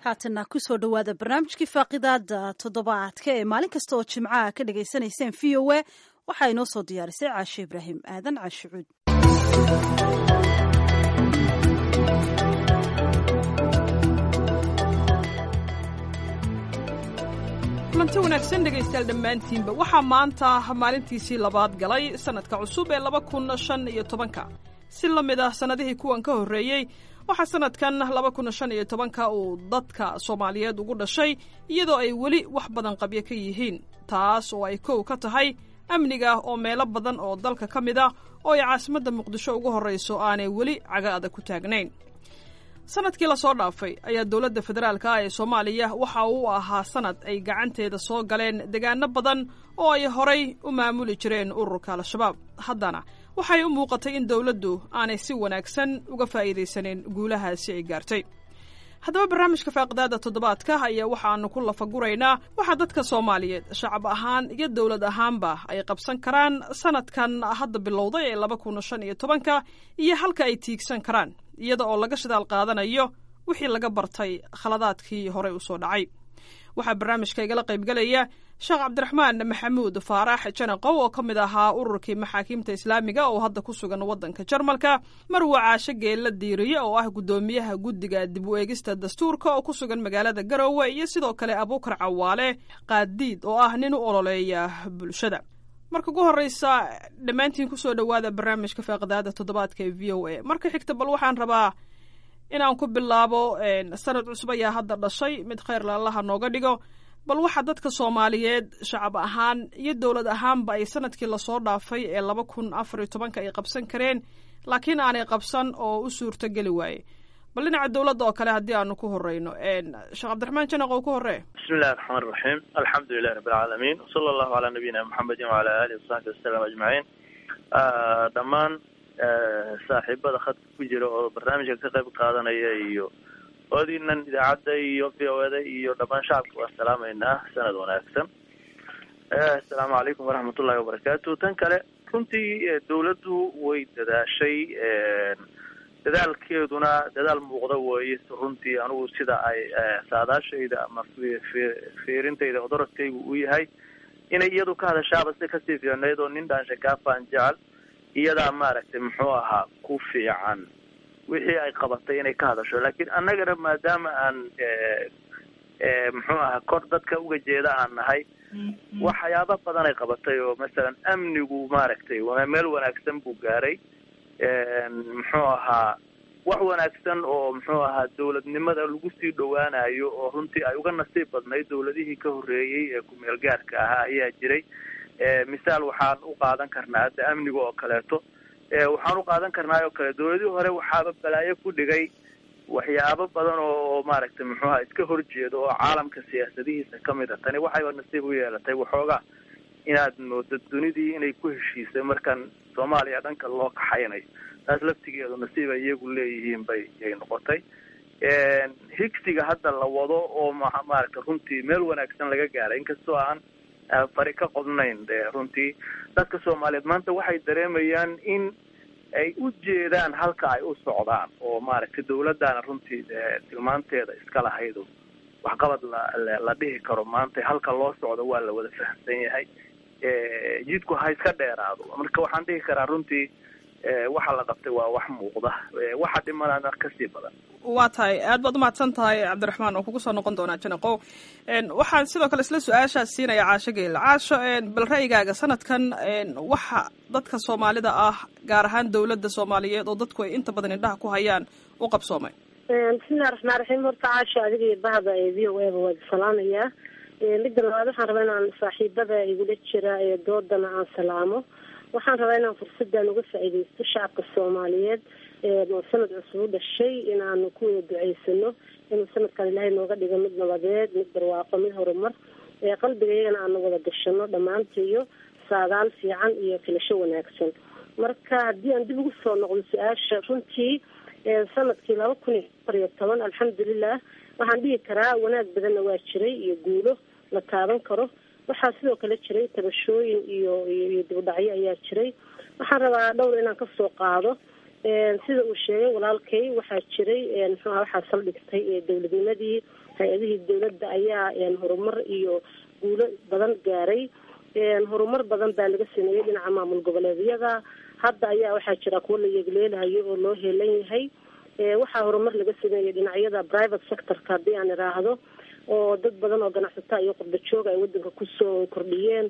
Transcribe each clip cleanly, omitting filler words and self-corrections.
haatana kusoo dhawaada barnaamijkii faaqidaada toddobaadka ee maalin kasta oo jimcaha ka dhagaysanayseen v o a waxaa inoo soo diyaarisay caashe ibraahim aadan caashicuud. kulanti wanaagsan dhegaystayaal dhammaantiinba waxaa maanta maalintiisii labaad galay sanadka cusub ee 2015 si la mid ah sannadihii kuwan ka horreeyey waxaa sanadkan 2015 uu dadka Soomaaliyeed ugu dhashay iyadoo ay weli wax badan qabyo ka yihiin taas oo ay kow ka tahay amniga oo meelo badan oo dalka ka mid ah oo ay caasimadda Muqdisho ugu horreyso aanay weli caga adag ku taagnayn. sanadkii la soo dhaafay ayaa dawladda federaalka ee Soomaaliya waxa uu ahaa sanad ay gacanteeda soo galeen deegaano badan oo ay horay u maamuli jireen ururka Al-Shabaab. haddana waxay u muuqatay in dawladdu aanay si wanaagsan uga faa'iideysanin guulahaasi ay gaartay. haddaba barnaamijka faaqidaada toddobaadka ayaa waxaanu ku lafaguraynaa waxa dadka Soomaaliyeed shacab ahaan iyo dawlad ahaanba ay qabsan karaan sanadkan hadda bilowday ee 2015 iyo halka ay tiigsan karaan iyada oo laga shidaal qaadanayo wixii laga bartay khaladaadkii hore u soo dhacay. waxaa barnaamijka igala qaybgalaya Sheekh Cabdiraxmaan Maxamuud Faarax Janaqow oo ka mid ahaa ururkii maxaakiimta Islaamiga oo hadda ku sugan waddanka Jarmalka, Marwa Caashe Geella Diiriye oo ah gudoomiyaha guddiga dib u eegista dastuurka oo ku sugan magaalada Garowe, iyo sidoo kale Abuukar Cawaale Qaadiid oo ah nin u ololeeya bulshada. marka ugu horeysa dhammaantiin ku soo dhawaada barnaamijka faaqidaada toddobaadka ee VOA. marka xigta bal waxaan rabaa inaan ku bilaabo sanad cusub ayaa hadda dhashay, mid khayr leh nooga dhigo. bal waxa dadka Soomaaliyeed shacab ahaan iyo dawlad ahaanba ay sanadkii la soo dhaafay ee 2014 ay qabsan kareen laakiin aanay qabsan oo u suurto gali waayay. bal dhinaca dawladda oo kale haddii aanu ku horeyno Sheekh Cabdiraxmaan Janaqow ku horee. bismillaahir rahmaanir rahiim, alxamdulillahi rabbil aalamiin, sallallahu ala nabiyina muhammadin wa ala alihi wa sahbihi wasallam ajmaciin. dhammaan saaxiibada khadka ku jira oo barnaamijka ka qayb qaadanaya iyo oodinan idaacadda iyo VOAda iyo dhammaan shacabka waa salaamaynaa. sanad wanaagsan. assalaamu calaykum waraxmatullahi wabarakaatu. tan kale runtii dawladdu way dadaashay, dadaalkeeduna dadaal muuqda weeye. runtii anigu sida ay saadaashayda ama fiirintayda odoradkaygu uu yahay inay iyadu ka hadashaaba si kasii fiicneyd oo nin dhaansha kaafaan jecel iyadaa maaragtay muxuu ahaa ku fiican wixii ay qabatay inay ka hadasho. laakiin annagana maadaama aan muxuu ahaa kor dadka uga jeeda aan nahay, waxyaaba badan ay qabatay oo masalan amnigu maaragtay meel wanaagsan buu gaaray. muxuu ahaa wax wanaagsan oo muxuu ahaa dawladnimada lagu sii dhowaanayo oo runtii ay uga nasiib badnayd dawladihii ka horreeyey ee ku-meel gaarka ahaa ayaa jiray. misaal waxaan u qaadan karnaa hadda amniga oo kaleeto. waxaan u qaadan karnaa oo kale dawladihii hore waxaaba balaayo ku dhigay waxyaabo badan oo maaragtay muxuu ahaa iska horjeedo oo caalamka siyaasadihiisa ka mid a. tani waxayba nasiib u yeelatay waxoogaa inaad moodo dunidii inay ku heshiisay markan Soomaaliya dhanka loo kaxaynayo. taas laftigeedu nasiib ay iyagu leeyihiin bay noqotay. higsiga hadda la wado oo maaragtay runtii meel wanaagsan laga gaaray, inkastoo aan fari ka qodnayn. runtii dadka Soomaaliyeed maanta waxay dareemayaan in ay u jeedaan halka ay u socdaan oo maaragtay dawladdaana runtii tilmaanteeda iska lahayd oo waxqabad la dhihi karo maanta halka loo socdo waa la wada fahamsan yahay. jidku ha iska dheeraado. marka waxaan dhihi karaa runtii waxa la qabtay waa wax muuqda, waxa dhimanaana kasii badan. waa tahay aad baad umahadsan tahay Cabdiraxmaan oo kugu soo noqon doonaa Janaqow. waxaan sidoo kale isla su-aashaas siinaya Caashe Geella. Caasho, bal ra'yigaaga sanadkan waxa dadka Soomaalida ah gaar ahaan dawladda Soomaaliyeed oo dadku ay inta badan indhaha ku hayaan u qabsoomay. bismillahi raxmaani raxiim. horta Caasho, adiga iyo bahda ee VOAba waa salaamayaa. midda labaad waxaan rabaa inaan saaxiibada igula jira ee doodana aan salaamo. waxaan rabaa inaan fursadan uga faa'iidaysto shacabka Soomaaliyeed oo sanad cusub u dhashay inaanu ku wada duceysano inuu sanadkan Ilaahay nooga dhigo mid nabadeed, mid barwaaqo, mid horumar. qalbigayagana aanu wada gashano dhammaantiyo saadaal fiican iyo filasho wanaagsan. marka haddii aan dib ugu soo noqdo su-aasha, runtii sanadkii 2014 alxamdulilah waxaan dhihi karaa wanaag badanna waa jiray iyo guulo la taaban karo. waxaa sidoo kale jiray tabashooyin iyo dibudhacyo ayaa jiray. waxaan rabaa dhowr inaan ka soo qaado. sida uu sheegay walaalkay waxaa jiray waxaa saldhigtay dawladnimadii hay-adihii dawladda ayaa horumar iyo guulo badan gaaray. horumar badan baa laga sameeyey dhinaca maamul goboleedyada. hadda ayaa waxaa jira kuwo la yeegleelahayo oo loo heelan yahay. waxaa horumar laga sameeyey dhinacyada private sectorka haddii aan idhaahdo, oo dad badan oo ganacsataa iyo qurba jooga ay wadanka kusoo kordhiyeen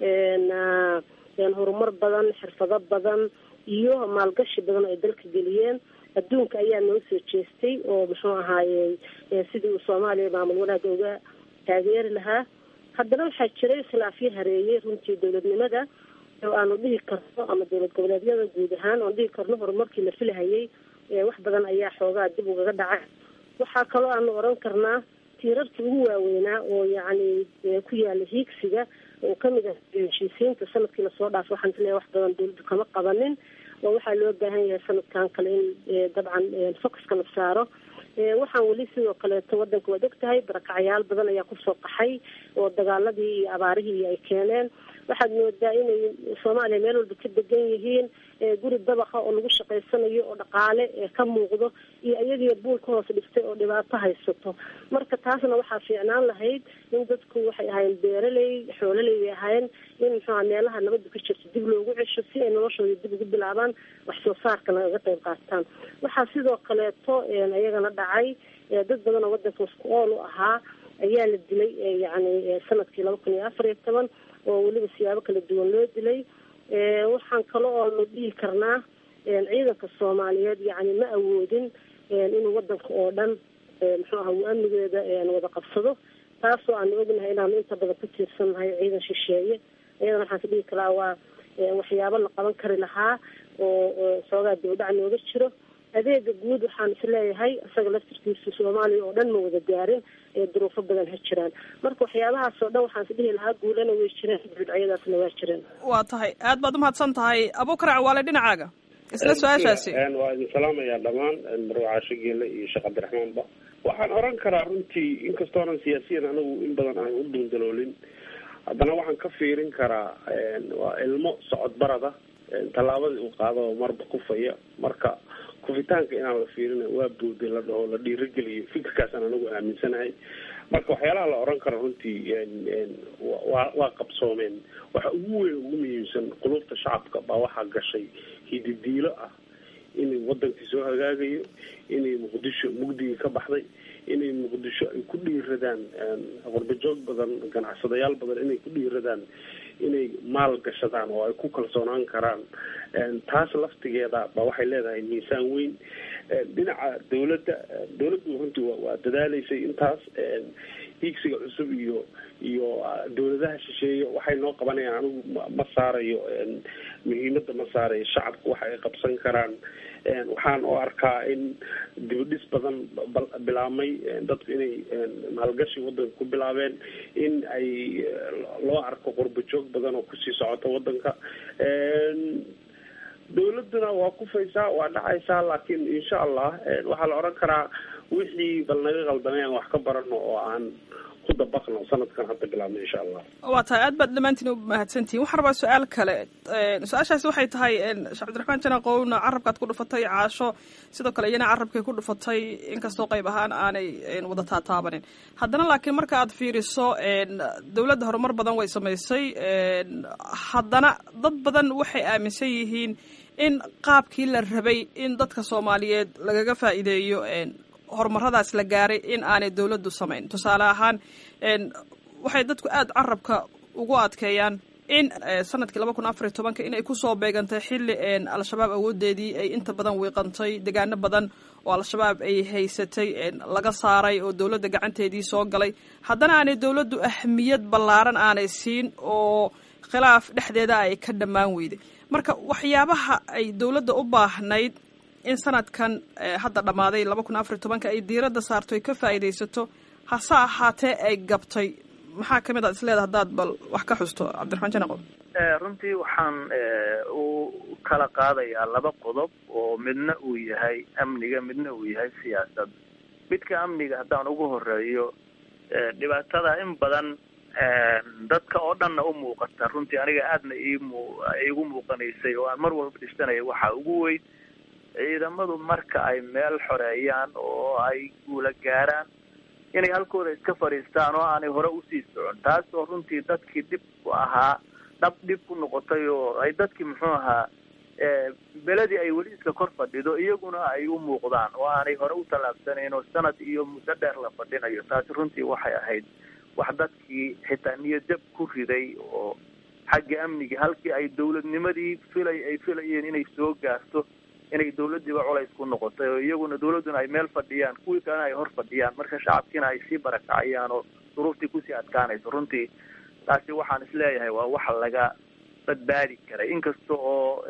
horumar badan, xirfado badan iyo maalgashi badan ay dalka geliyeen. adduunka ayaa noo soo jeestay oo muxuu ahaaye sidii uu Soomaaliya maamul wanaag uga taageeri lahaa. haddana waxaa jiray khilaafyo hareeyey runtii dawladnimada oo aanu dhihi karno, ama dawlad goboleedyada guud ahaan oon dhihi karno horumarkii la filahayay wax badan ayaa xoogaa dib ugaga dhacay. waxaa kaloo aanu oran karnaa tiirarkii ugu waaweynaa oo yacni ku yaala hiigsiga oo kamid ah heshiisiinta sanadkii lasoo dhaafay. waxaan isleeyahay wax badan dawladdu kama qabanin, oo waxaa loo baahan yahay sanadkan kale in dabcan focuska la saaro. waxaan weli sidoo kaleeto wadanka waad ogtahay barakacyaal badan ayaa kusoo qaxay oo dagaaladii iyo abaarihii ay keeneen. waxaad moodaa inay Soomaaliya meel walba ka degan yihiin guri dabaqa oo lagu shaqaysanayo oo dhaqaale ka muuqdo iyo iyagii buul ka hoos dhistay oo dhibaato haysato. marka taasna waxaa fiicnaan lahayd in dadku waxay ahaayeen beeraley, xoololey ay ahaayeen, in muxuu meelaha nabadda ka jirto dib loogu cesho si ay noloshooda dib ugu bilaabaan, wax soo saarkana uga qayb qaataan. waxaa sidoo kaleeto iyagana dhacay dad badan oo wadanka isku ool u ahaa ayaa la dilay yacni sanadkii 2014 oo weliba siyaabo kala duwan loo dilay. waxaan kale oo la dhihi karnaa ciidanka Soomaaliyeed yacni ma awoodin inuu wadanka oo dhan muxuu ahaa uu amnigeeda wada qabsado, taasoo aan ognahay inaanu inta badan ku tiirsanahay ciidan shisheeye. iyadana waxaan ka dhihi karaa waa waxyaabo la qaban kari lahaa oo soogaa dawladda nooga jiro. adeega guud waxaan isleeyahay isaga laftirkiisa Soomaaliya oo dhan ma wada gaarin, duruufo badan ha jiraan. marka waxyaabahaas oo dhan waxaan isdhihi lahaa guulana way jireen, bidciyadaasna waa jireen. waa tahay aad baad umahadsan tahay. Abuukar Cawaale, dhinacaaga isla su-aashaasi. waa idin salaamayaa dhammaan marwacaasho geele iyo sheekh cabdiraxmaanba. waxaan oran karaa runtii inkastoonan siyaasiyan anigu in badan aan u dundaloolin, haddana waxaan ka fiirin karaa waa ilmo socod barada tallaabadii uu qaado marba kufaya. marka kufitaanka inaan la fiirin waa buuday la dhaho la dhiirigeliyo, fikirkaasaan anagu aaminsanahay. marka waxyaalaha la oran karo runtii waa qabsoomeen. waxa ugu weyn ugu muhiimsan qulubta shacabka baa waxaa gashay hididiilo ah inay wadankii soo hagaagayo, inay muqdisho mugdigii ka baxday, inay muqdisho ay ku dhiiradaan qurbajoog badan, ganacsadayaal badan inay ku dhiiradaan inay maal gashadaan oo ay ku kalsoonaan karaan. taas laftigeeda ba waxay leedahay miisaan weyn. dhinaca dawladdu runtii waa dadaalaysay intaas. hiigsiga cusub iyo dawladaha shisheeye waxay noo qabanayaan anigu ma saarayo muhiimadda, ma saarayo shacabku waxa ay qabsan karaan. waxaan u arkaa in dibadhis badan bilaabmay, dadku inay maalgashi wadanka ku bilaabeen, in ay loo arko qurbajoog badan oo kusii socota wadanka. dawladuna waa kufaysaa, waa dhacaysaa, laakiin insha allah waxaa la oran karaa wixii bal naga qaldamay aan wax ka barano oo aan ku dabaqno sanadkan hadda bilaabno insha allah. waa tahay aad baad dhammaantiin u mahadsantihin. waxaan rabaa su-aal kale. su-aashaasi waxay tahay sheekh cabdiraxmaan janaqowna carabkaad ku dhufatay, caasho sidoo kale iyana carabkay ku dhufatay, inkastoo qayb ahaan aanay wada taataabanin. haddana laakiin marka aad fiiriso dawladda horumar badan way samaysay. haddana dad badan waxay aaminsan yihiin in qaabkii la rabay in dadka Soomaaliyeed lagaga faa'iideeyo horumaradaas la gaaray in aanay dawladdu samayn. tusaale ahaan waxay dadku aad carabka ugu adkeeyaan in sanadkii 2014 inay kusoo beegantay xilli al-shabaab awoodeedii ay inta badan wiiqantay, deegaano badan oo al-shabaab ay haysatay laga saaray oo dawladda gacanteedii soo galay. haddana aanay dawladdu ahmiyad ballaaran aanay siin oo khilaaf dhexdeeda ay ka dhammaan weyday. marka waxyaabaha ay dawladda u baahnayd in sanadkan hadda dhammaaday 2014 ay diiradda saarto ay ka faa'iidaysato, hase ahaatee ay gabtay, maxaa kamid ah isleedahay haddaad bal wax ka xusto cabdiraxmaan janaqow? runtii waxaan u kala qaadayaa laba qodob oo midna uu yahay amniga, midna uu yahay siyaasad. midka amniga haddaan ugu horeeyo, dhibaatada in badan dadka oo dhanna u muuqata, runtii aniga aadna iigu muuqanaysay oo aan mar walba dhistanayo, waxaa ugu weyn ciidamadu marka ay meel xoreeyaan oo ay guula gaaraan inay halkooda iska fadhiistaan oo aanay hore usii socon, taasoo runtii dadkii dhib ku ahaa dhib ku noqotay oo ay dadkii muxuu ahaa beledii ay weli iska kor fadhido iyaguna ay u muuqdaan oo aanay hore u tallaabsanayn oo sanad iyo muddo dheer la fadhinayo. taasi runtii waxay ahayd wax dadkii xitaa niyadjab ku riday oo xagga amniga halkii ay dawladnimadii ay filayeen inay soo gaarto inay dawladdiiba culays ku noqotay oo iyaguna dawladduna ay meel fadhiyaan, kuwii kalena ay hor fadhiyaan, marka shacabkiina ay sii barakacayaan oo duruuftii kusii adkaanayso. runtii taasi waxaan isleeyahay waa waxa laga badbaadi karay, inkasta oo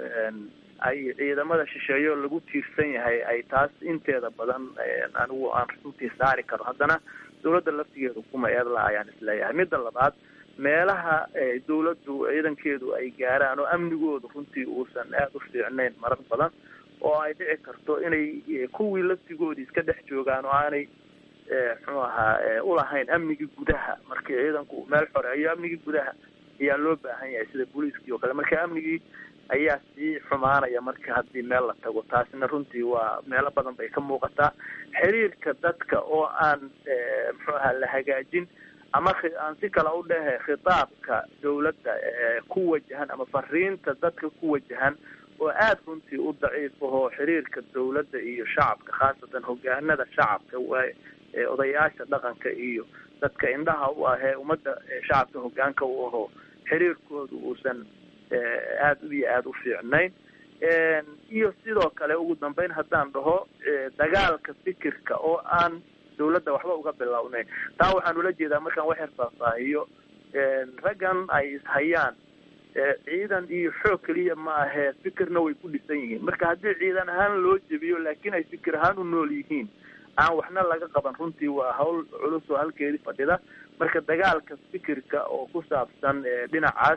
ay ciidamada shisheeyo lagu tiirsan yahay ay taas inteeda badan anigu aan runtii saari karo, haddana dawladda laftigeedu kuma eedla ayaan isleeyahay. midda labaad, meelaha dawladdu ciidankeedu ay gaaraan oo amnigoodu runtii uusan aada u fiicnayn marar badan oo ay dhici karto inay kuwii laftigoodii iska dhex joogaan oo aanay muxuu ahaa ulahayn amnigii gudaha. markii ciidanku meel xoreeyo amnigii gudaha ayaa loo baahan yahay sida booliiskii oo kale, marka amnigii ayaa sii xumaanaya marka haddii meel la tago. taasina runtii waa meelo badan bay ka muuqataa. xiriirka dadka oo aan muxuu ahaa la hagaajin ama aan si kale u dhehe khitaabka dawladda ku wajahan ama fariinta dadka ku wajahan oo aada runtii u daciif ahoo xiriirka dawladda iyo shacabka, khaasatan hogaanada shacabka odayaasha dhaqanka iyo dadka indhaha u ahee ummadda shacabka hogaanka u ahoo xiriirkoodu uusan aada u fiicnayn. iyo sidoo kale ugu dambeyn haddaan dhaho dagaalka fikirka oo aan dawladda waxba uga bilownayn. taa waxaan ula jeedaa markaan wax yar faahfaahiyo, raggan ay ishayaan ciidan iyo xoog keliya ma ahee fikirna way ku dhisan yihiin. marka haddii ciidan ahaan loo jebiyo laakiin ay fikir ahaan u nool yihiin aan waxna laga qaban, runtii waa hawl culus oo halkeedii fadhida. marka dagaalka fikirka oo ku saabsan dhinacaas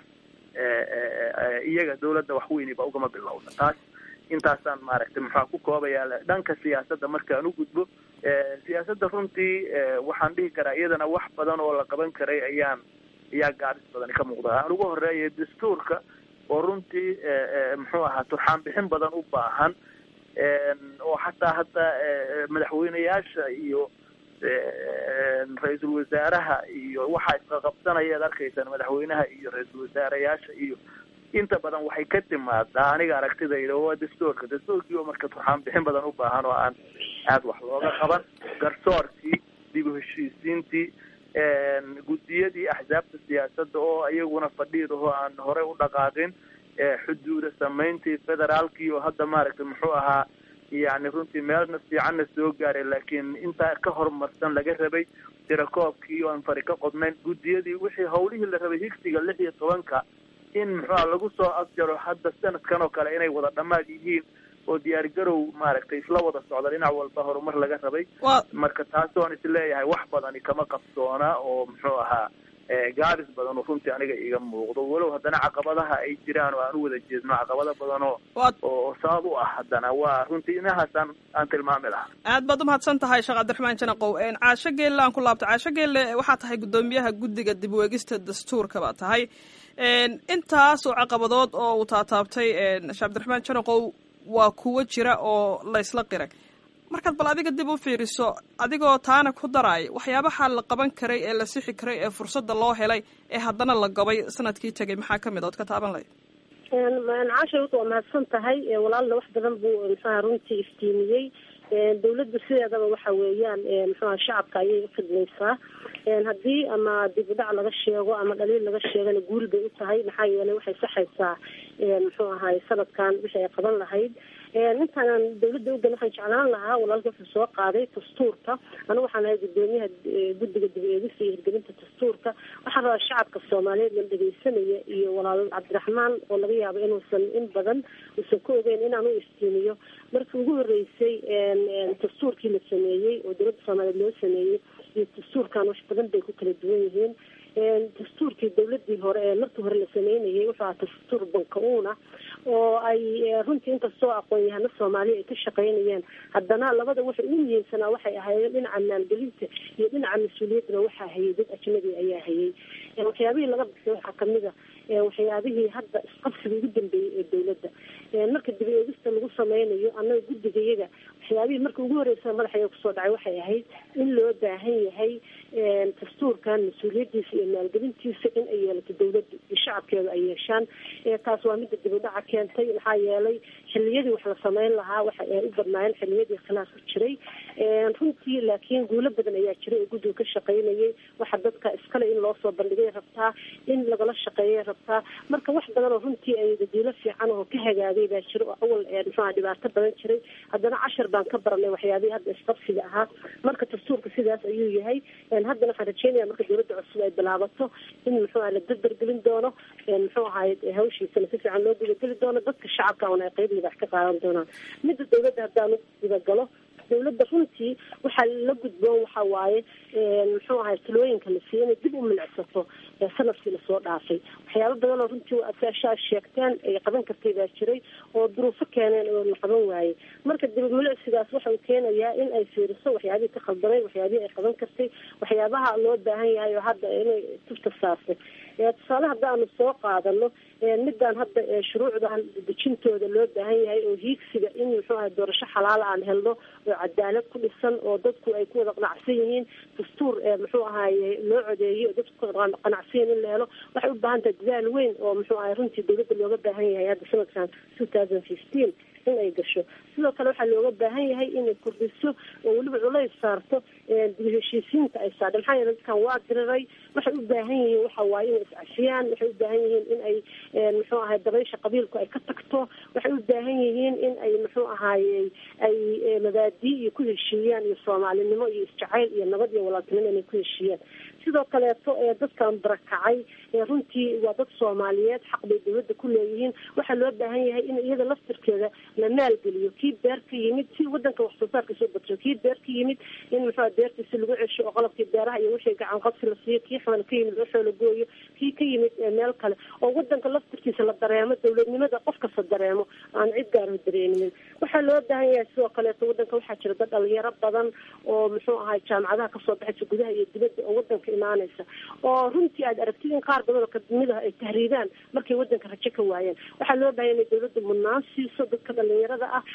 iyaga dawladda wax weyniba ugama bilowda. taas intaasaan maaragtay maxaa ku koobayaa. dhanka siyaasadda markaan u gudbo, siyaasadda runtii waxaan dhihi karaa iyadana wax badan oo la qaban karay ayaa gaabis badan ka muuqda. aan ugu horeeya dastuurka oo runtii muxuu ahaa turxaan bixin badan u baahan, oo xataa hadda madaxweyneyaasha iyo ra-iisul wasaaraha iyo waxaa isqaqabsanaya ad arkaysaan madaxweynaha iyo ra-iisul wasaareyaasha iyo inta badan waxay ka timaadaa aniga aragtidayda waa dastuurkii oo marka turxaan bixin badan u baahan oo aan aada wax looga qaban. garsoorkii, dib u heshiisiintii, guddiyadii axsaabta siyaasadda oo iyaguna fadhiidahoo aan horey u dhaqaaqin, xuduuda samayntii federaalkii oo hadda maaragtay muxuu ahaa yani runtii meelna fiicanna soo gaaray laakiin intaa ka horumarsan laga rabay, tirakoobkii oo aan fari ka qodnayn, guddiyadii wixii hawlihii la rabay higsiga 16 in muxuuha lagu soo afjaro hadda sanadkan oo kale inay wada dhammaad yihiin oo diyaargarow maaragtay isla wada socda dhinac walba horumar laga rabay. marka taasoon isleeyahay wax badani kama qabsoona oo muxuu ahaa gaabis badan oo runtii aniga iga muuqdo, walow haddana caqabadaha ay jiraan oo aan u wada jeedno caqabado badan oo sabab u ah, haddana waa runtii inahaasaan aan tilmaami lahaa. aad baad umahadsan tahay sheekh cabdiraxmaan janaqow. caasho geelle aan ku laabto. caasho geelle waxaa tahay guddoomiyaha guddiga dib u eegista dastuurka baa tahay. intaas oo caqabadood oo uu taataabtay sheekh cabdiraxmaan janaqow waa kuwo jira oo laysla qiray. markaad bal adiga dib u fiiriso adigoo taana ku daraay waxyaabaha la qaban karay ee la sixi karay ee fursadda loo helay ee haddana la gabay sanadkii tegay maxaa ka mid ood ka taaban lahayd? caasha waa mahadsan tahay. walaalna wax badan buu muxuha runtii iftiimiyey. dawladdu sideedaba waxa weeyaan muxuha shacabka ayay ukhidmaysaa. haddii ama dib u dhac laga sheego ama dhaliil laga sheegana guul bay u tahay, maxaa yeelay waxay saxaysaa muxuu ahaay sanadkan wixii ay qaban lahayd. intaan dawladda ugan waxaan jeclaan lahaa walaalka wuxuu soo qaaday dastuurka. anigu waxaan ahay guddoomiyaha guddiga dib u eegista iyo hirgelinta dastuurka. waxaan rabaa shacabka soomaaliyeed la dhegeysanaya iyo walaal cabdiraxmaan oo laga yaabo inuusan in badan uusan ka ogeyn inaan u iftiimiyo. markii ugu horeysay dastuurkii la sameeyey oo dawladda soomaaliyeed loo sameeyey iyo dastuurkan wax badan bay ku kala duwan yihiin. dastuurkii dawladii hore ee markii hore la sameynayay wuxuu ahaa dastuur banka-uuna oo ay runtii inkastoo aqoon-yahano soomaaliya ay ka shaqaynayeen haddana labada waxay ugu muhiimsanaa waxay ahaayeen dhinaca maalgelinta iyo dhinaca mas-uuliyaddana waxaa hayay dad ajnabi ayaa hayay waxyaabihii laga bixiyay waxaa kamid a waxyaabihii hadda isqabsiga ugu dambeeyey ee dawladda marka dib eegista lagu sameynayo annaga guddigayaga waxyaabihii marka ugu horeysa madaxaya kusoo dhacay waxay ahayd in loo baahan yahay dastuurkan mas-uuliyadiisa iyo maalgelintiisa in ay yeelato dawladda iyo shacabkeeda ay yeeshaan taas waa midda dib u dhaca keentay maxaa yeelay xiliyadii wax la sameyn lahaa waxa ay u badnaayeen xiliyadii khilaaf ku jiray runtii laakiin guulo badan ayaa jiray oo guddiga ka shaqaynayay waxa dadka iskale in loo soo bandhigay rabtaa in lagala shaqeeyay rabtaa marka wax badan oo runtii ay dadiilo fiican oo ka hagaagay baa jira oo awal muxuu dhibaato badan jiray haddana cashar baan ka baranay waxyaabihii hadda isqabsiga ahaa marka dastuurka sidaas ayuu yahay haddana waxaan rajeynaya marka dawladda cusub ay bilaabato in muxuu la dardargelin doono muxuu ahaay hawshiisana si fiican loo gudageli doono dadka shacabka una ay qayb libax ka qaadan doonaan midda dawladda haddaanu gudagalo dawladda runtii waxaa la gudboon waxa waaye muxuu ahay talooyinka la siiyay inay dib u milicsato sanadkii lasoo dhaafay waxyaabo badan oo runtii asaashaa sheegteen ay qaban kartay baa jiray oo duruufo keeneen oo la qaban waayey marka dib milicsigaas waxa uu keenayaa in ay fiiriso waxyaabihii ka khaldanay waxyaabihii ay qaban kartay waxyaabaha loo baahan yahay oo hadda inay tufta saartay tusaale haddaanu soo qaadano midaan hadda shuruucdan dejintooda loo baahan yahay oo hiigsiga in muxuu ahay doorasho xalaala aan helno oo cadaalad ku dhisan oo dadku ay ku wada qanacsan yihiin dastuur muxuu ahaye loo codeeyey oo dadku kuwada qanacsan yihiin in la helo waxay u baahan tahay dadaal weyn oo muxuu ahay runtii dawladda looga baahan yahay hadda sanadkan 2015 in ay gasho sidoo kale waxaa looga baahan yahay inay kordhiso oo weliba culays saarto dib heshiisiinta ay saadha maxaa yeele dadkan waa diriray waxay u baahan yihiin waxa waaye inay iscafiyaan waxay u baahan yihiin in ay muxuu ahay dabaysha qabiilku ay ka tagto waxay u baahan yihiin in ay muxuu ahaaye ay mabaadii iyo ku heshiiyaan iyo soomaalinimo iyo isjacayl iyo nabad iyo walaaltinimo inay ku heshiiyaan sidoo kaleeto dadkan barakacay runtii waa dad soomaaliyeed xaq bay dawladda ku leeyihiin waxaa loo baahan yahay in iyada laftirkeeda la maalgeliyo kii beer ka yimid si wadanka wax soo saarka soo badso kii beer ka yimid in muxuu beertiisa lagu cesho oo qalabkii beeraha iyo wixii gacan qabsi la siiyo kii xoolo ka yimid waxoo la gooyo kii ka yimid meel kale oo wadanka laftirkiisa la dareemo dawladnimada qof kasta dareemo aan cid gaaro dareemin waxaa loo baahan yahay sidoo kaleeto wadanka waxaa jira dad dhalinyaro badan oo muxuu ahay jaamacadaha kasoo baxaysa gudaha iyo dibadda oo wadanka imaanaysa oo runtii aad aragtid in qaar badan oo kamid ah ay tahriibaan markay wadanka rajo ka waayeen waxaa loo baahan yahay dawladda mudnaan siiso dadka dhalinyarada ah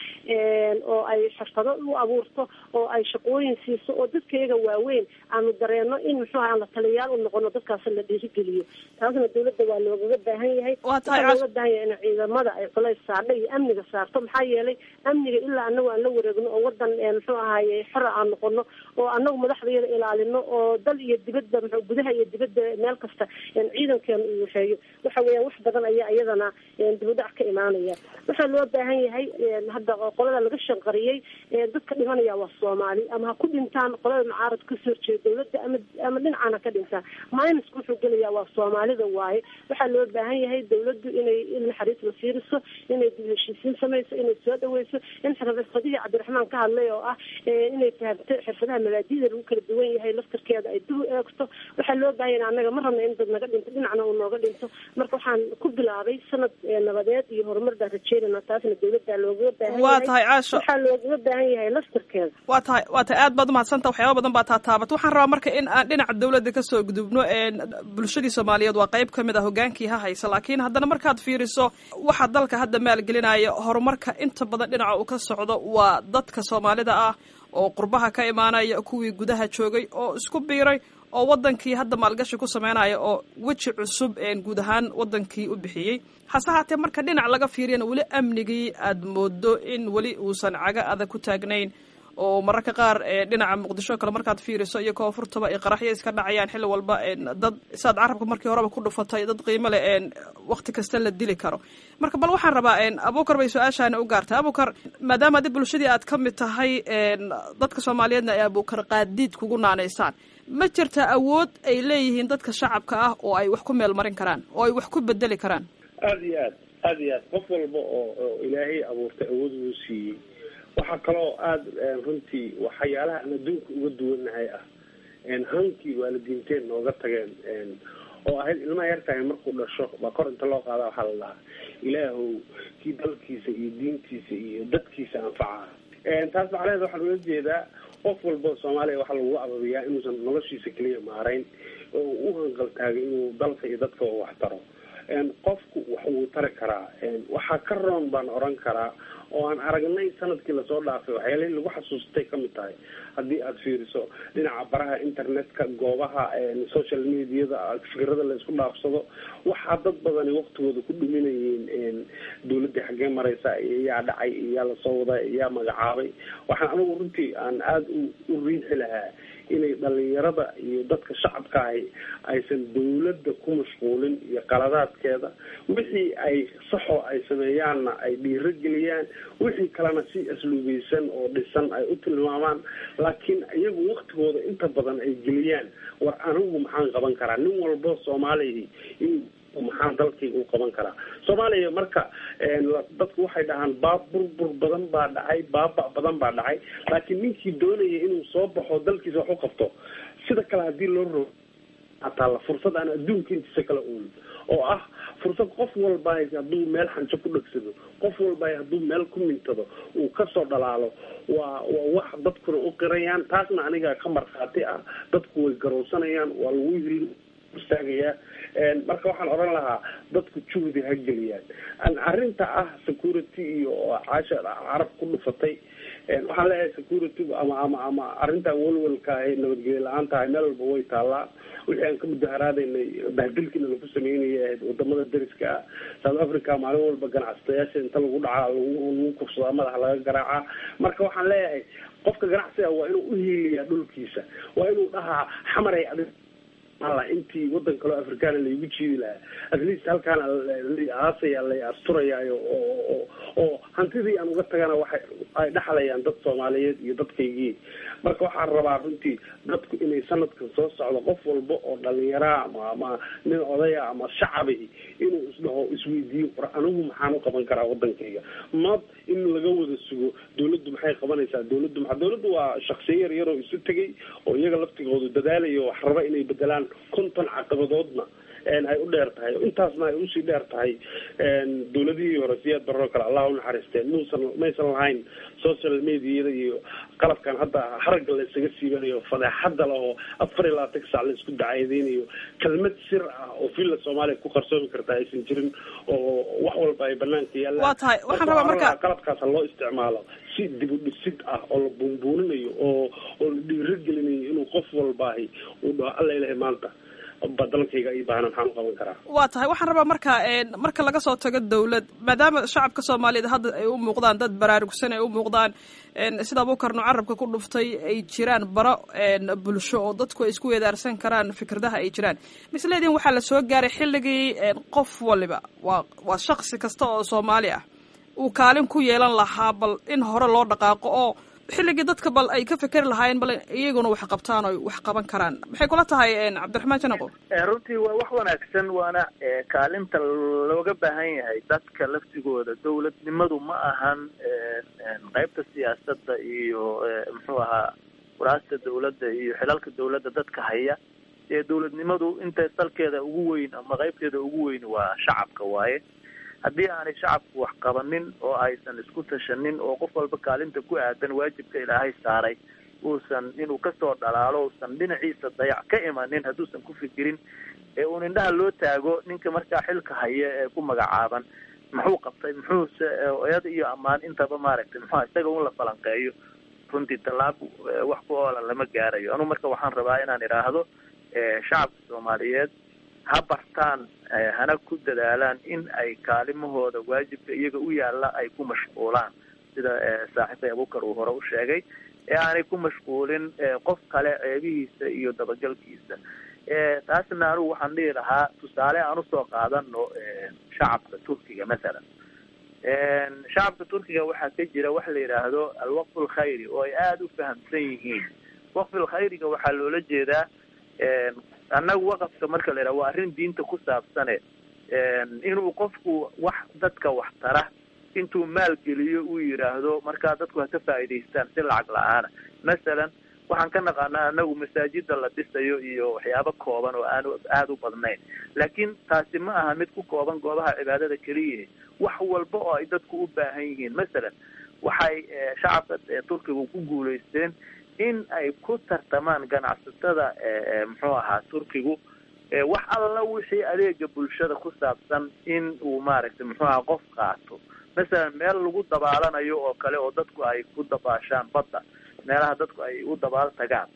oo ay xirfado u abuurto oo ay shaqooyin siiso oo dadka iyaga waaweyn aanu dareeno in muxuu ahay aan la taliyaal u noqono dadkaas la dhiirigeliyo taasna dawladda waa loogaga baahan yahay waxaa looga baahan yahay in ciidamada ay culays saardha iyo amniga saarto maxaa yeelay amniga ilaa anagu aan la wareegno oo wadan muxuu ahaye xora aan noqono oo anagu madaxdayada ilaalino oo dal iyo dibadda gudaha iyo dibadda meel kasta ciidankeena uu waxeeyo waxa weeyaan wax badan ayaa iyadana dibudhac ka imaanaya waxaa loo baahan yahay hadda qolada laga shanqariyey dadka dhimanaya waa Soomaali ama ha ku dhintaan qolada mucaarad ka soo jeeda dawladda ama dhinacana ka dhintaan minus wuxuu gelayaa waa Soomaalida waaye waxaa loo baahan yahay dawladdu inay naxariis la fiiriso inay dib heshiisiin samayso inay soo dhaweyso in xirfadihii Cabdiraxmaan ka hadlay oo ah inay fahamto xirfadaha mabaadi'da lagu kala duwan yahay laftirkeeda ay dib u eegto waxaa loo baahan yahay anaga ma rabno in dad naga dhinto dhinacna uu nooga dhinto marka waxaan ku bilaabay sanad nabadeed iyo horumar baan rajeynayna taasna dawladda looga baahan waa tahay caasho waxaa looga baahan yahay laftirkeeda waa tahay aad baad umahadsanta waxyaaba badan baa taataabat waxaan rabaa marka in aan dhinaca dawladda kasoo gudubno bulshadii Soomaaliyeed waa qayb kamid ah hogaankii ha haysa laakiin haddana markaad fiiriso waxa dalka hadda maalgelinaya horumarka inta badan dhinaca uu ka socdo waa dadka Soomaalida ah oo qurbaha ka imaanaya kuwii gudaha joogay oo isku biiray oo wadankii hadda maalgashi ku sameynaya oo weji cusub guud ahaan wadankii u bixiyey hase haatee marka dhinac laga fiiriyana weli amnigii aad moodo in weli uusan caga adag ku taagnayn oo mararka qaar dhinaca muqdisho kale markaad fiiriso iyo koonfurtaba ay qaraxyo iska dhacayaan xilli walba dad saad carabka markii horeba ku dhufatay dad qiimo leh waqti kasta la dili karo marka bal waxaan rabaa Abuukar bay su-aashaana u gaartay Abuukar maadaama dib bulshadii aad ka mid tahay dadka Soomaaliyeedna ay Abuukar qaadiid kugu naanaysaan ma jirta awood ay leeyihiin dadka shacabka ah oo ay wax ku meel marin karaan oo ay wax ku bedeli karaan aad iyo aad qof walba oo ilaahay abuurtay awood uu siiyey waxaa kaloo aada runtii waxyaalaha aan adduunka uga duwanahay ah hankii waalidiinteen nooga tageen oo ahayd ilmaha yartahay markuu dhasho baa kor inta loo qaada waxaa la dhahaa ilaahow kii dalkiisa iyo diintiisa iyo dadkiisa anfaca. taas macnaheed waxaan uga jeedaa qof walba Soomaaliya waxaa lagu ababiyaa inuusan noloshiisa kaliya maarayn oo u hanqaltaagay inuu dalka iyo dadka wax taro. qofku wax uu tari karaa waxaa ka roon baan oran karaa oo aan aragnay sanadkii la soo dhaafay waxyaalaha lagu xasuustay kamid tahay haddii aad fiiriso dhinaca baraha internetka goobaha social media-da fikrada la isku dhaafsado waxaa dad badan waqtigooda ku dhuminayeen dawladda xagee maraysa ayaa dhacay ayaa la soo waday ayaa magacaabay waxaan anigu runtii aan aad u riixi lahaa inay dhalinyarada iyo dadka shacabka aysan dawladda ku mashquulin iyo qaladaadkeeda wixii ay saxo ay sameeyaanna ay dhiirigeliyaan wixii kalena si asluubeysan oo dhisan ay u tilmaamaan laakiin iyagu waqtigooda inta badan ay geliyaan war anigu maxaan qaban karaa nin walbo Soomaaliyeed maxaan dalkayga u qaban karaa Soomaaliya marka dadku waxay dhahaan burbur badan baa dhacay baaba badan baa dhacay laakiin ninkii doonaya inuu soo baxo dalkiisa wax u qabto sida kale hadii loo roo hataa la fursad aan adduunka intiisa kala oo ah fursad qof walba hadduu meel xanjo ku dhagsado qof walba hadduu meel ku mintado uu ka soo dhalaalo waa wax dadku u qirayaan taasna aniga ka marxaati ah dadku way garowsanayaan waa lagu istaagaya marka waxaan oran lahaa dadku juhdi ha geliyaan arrinta ah security iyo caasha carab ku dhufatay waxaan leeyahay security ama arrinta walwalka ay nabadgelyo la'aanta ay meel walba way taalaa wixii aan ka mudaharaadaynay bahdilkina lagu sameynayay wadamada dariska South Africa maalin walba ganacsiyaasha inta lagu dhaca lagu kufsado madaxa laga garaaca marka waxaan leeyahay qofka ganacsiga waa inuu u hiiliyaa dhulkiisa waa inuu dhahaa xamaray alla intii wadan kale Afrikaan la igu jiidi lahaa at least halkaan aasaya la asturayaayo oo hantidii aan uga tagana waxa ay dhaxlayaan dad Soomaaliyeed iyo dadkaygii marka waxaan rabaa runtii dadku inay sanadkan soo socdo qof walba oo dhalinyaro ama nin odaya ama shacabi inuu isdhaho isweydiiyo anigu maxaan u qaban karaa wadankayga ma in laga wada sugo dawladdu maxay qabanaysaa dawladdu waa shakhsiyaad yar oo isu tagay oo iyaga laftigoodu dadaalayo wax raba inay bedelaan konton caqabadoodna ay u dheer tahay intaasna ay usii dheer tahay dawladihii hore siyaad barro kale Allah u naxariistay maysan lahayn social media iyo qalabkan hadda haragga la isaga siibanayo fadeexada laho 24 saac la isku dacaydeynayo kalmad sir ah oo fil Soomaaliya ku qarsoomi karta aysan jirin oo wax walba ay banaanka yaalaan waa tahay waxaan rabaa marka qalabkaas loo isticmaalo si dib u dhisid ah oo la buunbuuninayo oo la dhiirigelinayo inuu qof walba uu dhaho alla ilaahay maanta badalkayga ay baahan waxaan qaban karaa waa tahay waxaan rabaa marka laga soo tago dawlad maadaama shacabka Soomaaliyeed hadda ay u muuqdaan dad baraarugsan ay u muuqdaan sida Abuukarno carabka ku dhuftay ay jiraan baro bulsho oo dadku ay isku weedaarsan karaan fikradaha ay jiraan misleedin waxa la soo gaaray xilligii qof waliba waa shakhsi kasta oo Soomaali ah uu kaalin ku yeelan lahaa bal in hore loo dhaqaaqo oo xilligii dadka bal ay ka fikir lahaayeen bal iyaguna wax qabtaan oo wax qaban karaan maxay kula tahay Cabdiraxmaan Janaqo runtii waa wax wanaagsan waana kaalinta looga baahan yahay dadka laftigooda dawladnimadu ma ahan qaybta siyaasadda iyo muxuu ahaa waraasta dawladda iyo xilalka dawladda dadka haya dawladnimadu inta dalkeeda ugu weyn ama qaybteeda ugu weyn waa shacabka waaye haddii aanay shacabku wax qabanin oo aysan isku tashanin oo qof walba kaalinta ku aadan waajibka Ilaahay saaray uusan inuu ka soo dhalaalo uusan dhinaciisa dayac ka imanin hadduusan ku fikirin uu indhaha loo taago ninka markaa xilka haya ee ku magacaaban muxuu qabtay muxuu eed iyo amaan intaba maaragtay muxuu isaga uu la falanqeeyo runtii talaab wax ku oola lama gaarayo anu marka waxaan rabaa inaan iraahdo shacabka Soomaaliyeed ha bartaan hana ku dadaalaan in ay kaalimahooda waajibka iyaga u yaala ay ku mashquulaan sida saaxiibay Abuukar uu hore u sheegay aanay ku mashquulin qof kale ceebihiisa iyo dabagalkiisa taasna anigu waxaan dhihi lahaa tusaale aan usoo qaadano shacabka Turkiga مثلا shacabka Turkiga waxaa ka jira wax la yiraahdo al-waqf al-khayri oo ay aad u fahamsan yihiin waqf al-khayriga waxaa loola jeedaa annagu waqafka marka la yiraahdo waa arrin diinta ku saabsan inuu qofku wax dadka wax tara intuu maal geliyo uu yiraahdo marka dadku ha ka faa'iideystaan si lacag la'aan مثلا waxaan ka naqaanaa anagu masaajida la dhisayo iyo waxyaabo kooban oo aan aada u badnayn, laakiin taasi ma aha mid ku kooban goobaha cibaadada keliya. wax walba oo ay dadku u baahan yihiin. masalan waxay shacabka turkiga ku guulaysteen in ay ku tartamaan ganacsatada muxuu ahaa turkigu wax alla wixii adeega bulshada ku saabsan in uu maaragtay muxuu ahaa qof qaato. masalan meel lagu dabaalanayo oo kale oo dadku ay ku dabaashaan badda, meelaha dadku ay u dabaal tagaan,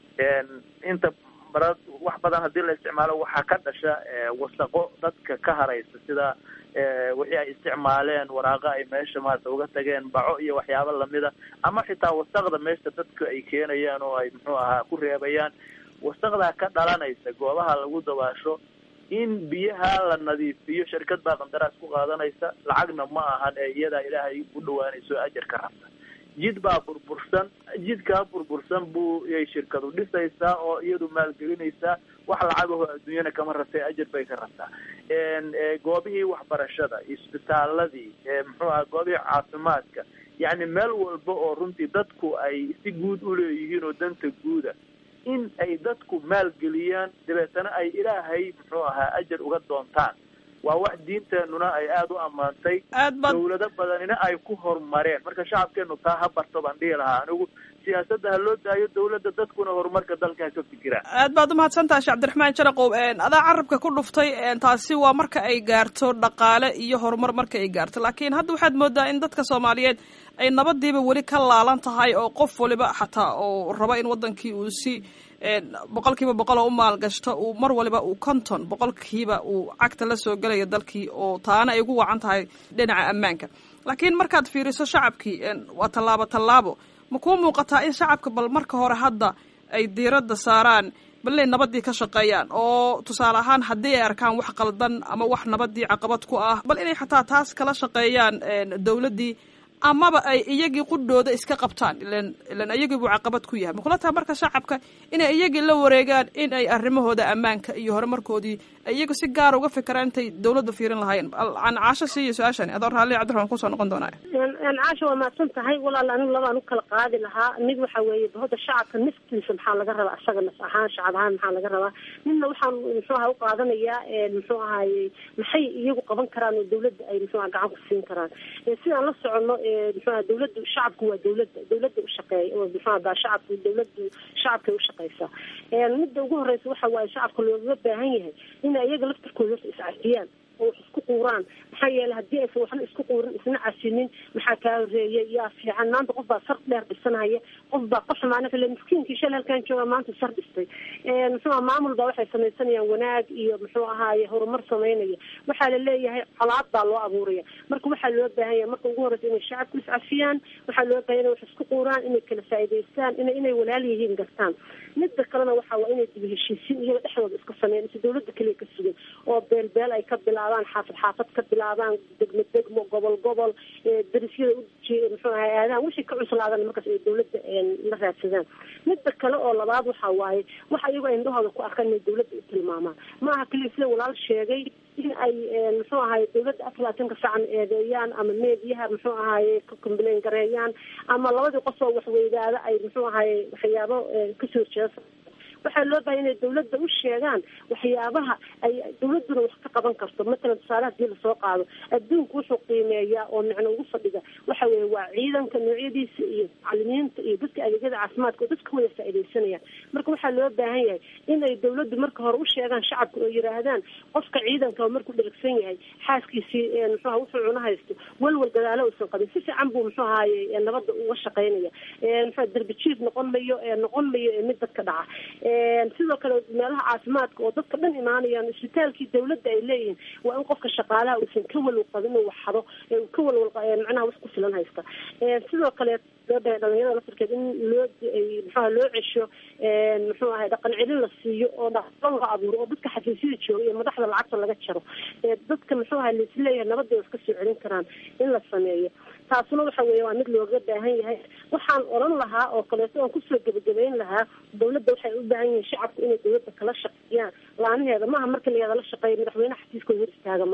inta wax badan haddii la isticmaalo waxaa ka dhasha wasaqo dadka ka haraysa, sida wixii ay isticmaaleen, waraaqa ay meesha maarata uga tageen, baco iyo waxyaabo lamida, ama xitaa wasaqda meesha dadka ay keenayaan oo ay muxuu ahaa ku reebayaan. wasaqdaa ka dhalanaysa goobaha lagu dabaasho in biyaha la nadiifiyo, shirkad baa qandaraas ku qaadanaysa, lacagna ma ahan ee iyadaa ilaahay u dhawaanayso ajar ka rabta. jid baa burbursan, jidkaa burbursan buu yay shirkadu dhisaysaa oo iyadu maalgelinaysaa, wax lacagaho adduunyana kama rabtay, ajar bay ka rabtaa. goobihii waxbarashada, isbitaaladii, muxuu aha goobihii caafimaadka, yacni meel walba oo runtii dadku ay si guud u leeyihiin oo danta guuda, in ay dadku maalgeliyaan, dabeetana ay ilaahay muxuu ahaa ajar uga doontaan. waa wax diinteenuna ay aada u ammaantay, dawlado badanina ay ku horumareen. marka shacabkeenu taa ha barto baan dhihi lahaa anigu. siyaasadda ha loo daayo dawladda, dadkuna horumarka dalka ka fikiraan. aad baad umahadsantahay sheekh cabdiraxmaan jaraqow. adaa carabka ku dhuftay, taasi waa marka ay gaarto dhaqaale iyo horumar marka ay gaarto, laakiin hadda waxaad moodaa in dadka soomaaliyeed ay nabadiiba weli ka laalan tahay, oo qof waliba xataa oo raba in wadankii uu si 100% oo u maalgashto uu mar waliba uu 50% uu cagta la soo gelayo dalkii, oo taana ay ugu wacan tahay dhinaca ammaanka. laakiin markaad fiiriso shacabkii, waa tallaabo ma kuu muuqataa in shacabka bal marka hore hadda ay diiradda saaraan balay nabadii ka shaqeeyaan, oo tusaale ahaan haddii ay arkaan wax qaldan ama wax nabadii caqabad ku ah, bal inay xataa taas kala shaqeeyaan dawladdii, amaba ay iyagii qudhooda iska qabtaan, ilan iyagii buu caqabad ku yahay. makula taha marka shacabka inay iyagii la wareegaan, in ay arrimahooda ammaanka iyo horumarkoodii iyagu si gaar uga fikiraan intay dawladda fiirin lahaayeen. aan caasho siiyo su-aashani, adoo raalli cabdiraxmaan kusoo noqon doonaa. caasho waa mahadsan tahay walaal. anigu labaan u kala qaadi lahaa. mid waxa weeye bahda shacabka naftiisa maxaa laga rabaa, asaga naf ahaan shacab ahaan maxaa laga rabaa. midna waxaan muxuu aha u qaadanayaa muxuu ahaaye maxay iyagu qaban karaan oo dawladda ay muxuu aha gacan ku siin karaan. sidaan la soconno muxuu dawladdu shacabku waa dawladda u shaqeeya, oo muxuu baa shacabku dawladdu shacabka u shaqeysa. midda ugu horeysa waxa waaye shacabka looga baahan yahay in iyaga laftirkooda iscafiyaan oo wax isku quuraan. maxaa yeelay haddii aysan waxna isku quurin isna casinin, maxaa kaa horeeyay yaa fiican. maanta qof baa sar dheer dhisanaya, qof baa ka xumaana kale miskiinkii shalay halkaan jooga maanta sar dhistay. muxuu maamul baa waxay samaysanayaan wanaag iyo muxuu ahaaye horumar samaynaya, waxaa la leeyahay colaad baa loo abuuraya. marka waxaa loo baahan yahay marka ugu horeysa inay shacabku iscafiyaan, waxaa loo baahan inay wax isku quuraan, inay kala faa'iidaystaan, inay walaal yihiin gartaan. midda kalena waxa waa inay dib heshiisiin iyaga dhexdooda iska sameeyaan, si dawladda kaliya ka sugan, oo beelbeel ay ka bilaabaan, xaafad ka bilaabaan, degmo gobol darisyada muxuu ahay aadaan, wixii ka cuslaadan markaas ay dawladda la raadsadaan. midda kale oo labaad waxa waaye waxa iyagu ay indhahooda ku arkaan inay dawladda u tilmaamaan. maaha kaliya sida walaal sheegay in ay muxuu ahaye dawladda 24 saacan eedeeyaan, ama meediyaha muxuu ahaye ka complain gareeyaan, ama labadii qof oo wax weydaada ay muxuu ahaye waxyaabo kasoo jeesa. waxaa loo baahay inay dawladda u sheegaan waxyaabaha ay dawladduna wax ka qaban karto. matalan tusaale hadii lasoo qaado, adduunku wuxuu qiimeeyaa oo micno ugu fadhiga waxa weeye waa ciidanka noocyadiisa iyo macalimiinta iyo dadka adeegyada caafimaadka oo dadka wada faa'iidaysanayaan. marka waxaa loo baahan yahay inay dawladdu marka hore u sheegaan shacabka oo yiraahdaan qofka ciidanka markuu dhergsan yahay, xaaskiisii muxuu wuxuu cuna haysto, walwal gadaalo uusan qabin, si fiican buu muxuu ahaaye nabadda uga shaqaynaya. muxuu darbi jiif noqon mayo mid dadka dhaca. sidoo kale meelaha caafimaadka oo dadka dhan imaanayaan, isbitaalkii dawladda ay leeyihiin, waa in qofka shaqaalaha uusan ka walwal qabin oo waxado, uu ka walwal macnaha wax ku filan haysta. sidoo kale dhalinyarada laftirkeed in loo cesho muxuu ahay dhaqan celin la siiyo oo dhaqan la abuuro, oo dadka xafiisyada jooga iyo madaxda lacagta laga jaro. dadka muxuu ahay laisleeyahay nabadda iska soo celin karaan in la sameeyo. taasuna waxa weeye waa mid looga baahan yahay. waxaan oran lahaa oo kaleeto aan kusoo gebagabayn lahaa, dawladda waxay u baahan yihiin shacabku inay dawladda kala shaqeeyaan laanaheeda. maaha marka layada la shaqeeyo madaxweyne xafiiskooda hor istaaga maaha,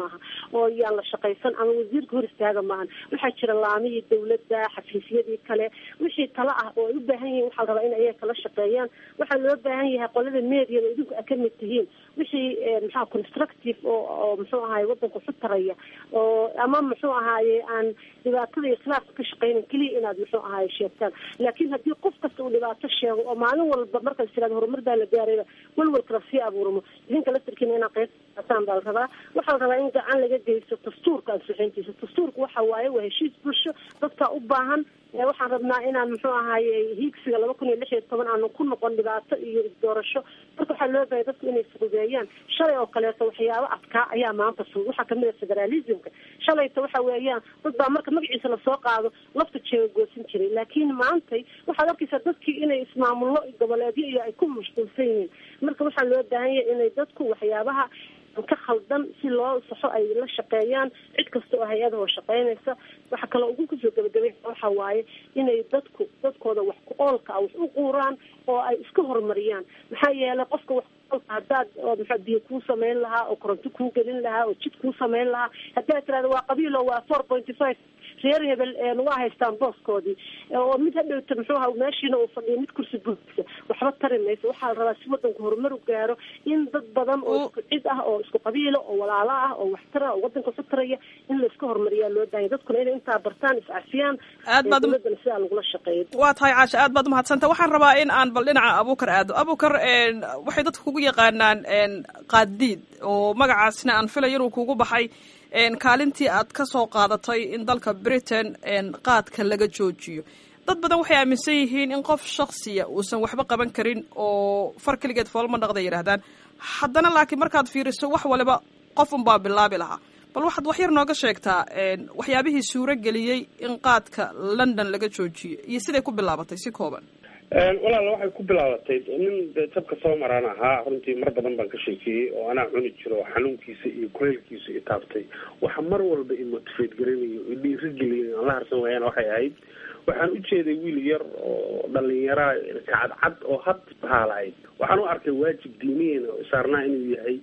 oo yaan la shaqaysan ama wasiirka hor istaaga maahan. waxaa jira laamihii dawladda, xafiisyadii kale, wixii talo ah oo ay u baahan yihiin waxaa la rabaa in ayaga kala shaqeeyaan. waxaa loo baahan yahay qolada meediada idinku a ka mid tihiin wixii maxaa constructive oo muxuu ahaay wadanka ku taraya oo ama muxuu ahaaye aan dhibaatada iyo khilaafka ka shaqeynin keliya inaad muxuu ahaaye sheegtaan. laakiin haddii qof kasta uu dhibaato sheego oo maalin walba markaad tiraado horumar baa la gaarayba walwalkala sii abuurmo, idinka laftirkiina inaa qeybtaan baa la rabaa. waxaa la rabaa in gacan laga geysto dastuurka ansixintiisa. dastuurka waxa waaye waa heshiis bulsho dadka u baahan. waxaan rabnaa inaan muxuu ahaaye hiigsiga 2016 aanu ku noqon dhibaato iyo isdoorasho. marka waxaa loo baahay dadku inay fududeeyaan. shalay oo kaleeto waxyaabo adkaa ayaa maanta fudud. waxaa kamid a federalismka. shalayta waxa weeyaan dad baa marka magaciisa lasoo qaado lafta jeega goosin jiray, laakiin maantay waxaad arkaysaa dadkii inay ismaamullo goboleedyo iyo ay ku mashquulsan yihiin. marka waxaa loo baahan yahay inay dadku waxyaabaha ka khaldan si loo saxo ay la shaqeeyaan cid kasta oo hay-adahoo shaqeynaysa. waxa kaloo ugu kusoo gabagabay waxa waaye inay dadkooda wax ku oolka wax u quuraan oo ay iska horumariyaan. maxaa yeelay qofka wax kuoolka haddaad maxaa biyo kuu samayn lahaa oo koronto kuu gelin lahaa oo jid kuu samayn lahaa, haddaad tirahda waa qabiilo waa 4.5 reer hebel waa haystaan booskoodii oo mid hadhowta muxuu ahaa meeshiina uu fadhiyo mid kursi buuxisa waxba tari mayso. waxaa la rabaa si wadanku horumar u gaaro in dad badan oo isku cid ah oo isku qabiilo oo walaalo ah oo waxtara oo wadanka ku taraya in la iska horumariyaa loo baahan. dadkuna inay intaa bartaan iscafiyaan dowladana sidaa lagula shaqeeyo. waa tahay Caasha, aad baad umahadsanta. waxaan rabaa in aan bal dhinaca Abuukar aado. Abuukar, waxay dadku kugu yaqaanaan qaadiid oo magacaasna aan filayo inuu kugu baxay kaalintii aad ka soo qaadatay in dalka Britain qaadka laga joojiyo. dad badan waxay aaminsan yihiin in qof shakhsiya uusan waxba qaban karin oo far keligeed foolma dhaqda yidhaahdaan. haddana laakiin markaad fiiriso wax waliba qof unbaa bilaabi lahaa. bal waxaad wax yar nooga sheegtaa waxyaabihii suuro geliyey in qaadka London laga joojiyo iyo siday ku bilaabatay si kooban. walaala waxay ku bilaabatay nin tabka soo maraan ahaa. runtii mar badan baan ka sheekeeyey oo anaa cuni jiro xanuunkiisa iyo kuleylkiisa i taabtay. waxa mar walba i motivate garanayo i dhiirigeliyo aan la harsan waayaan waxay ahayd waxaan u jeeday wiil yar oo dhalinyaraa kacadcad oo had bahaalahayd. waxaan u arkay waajib diiniyeena oo saarnaa inuu yahay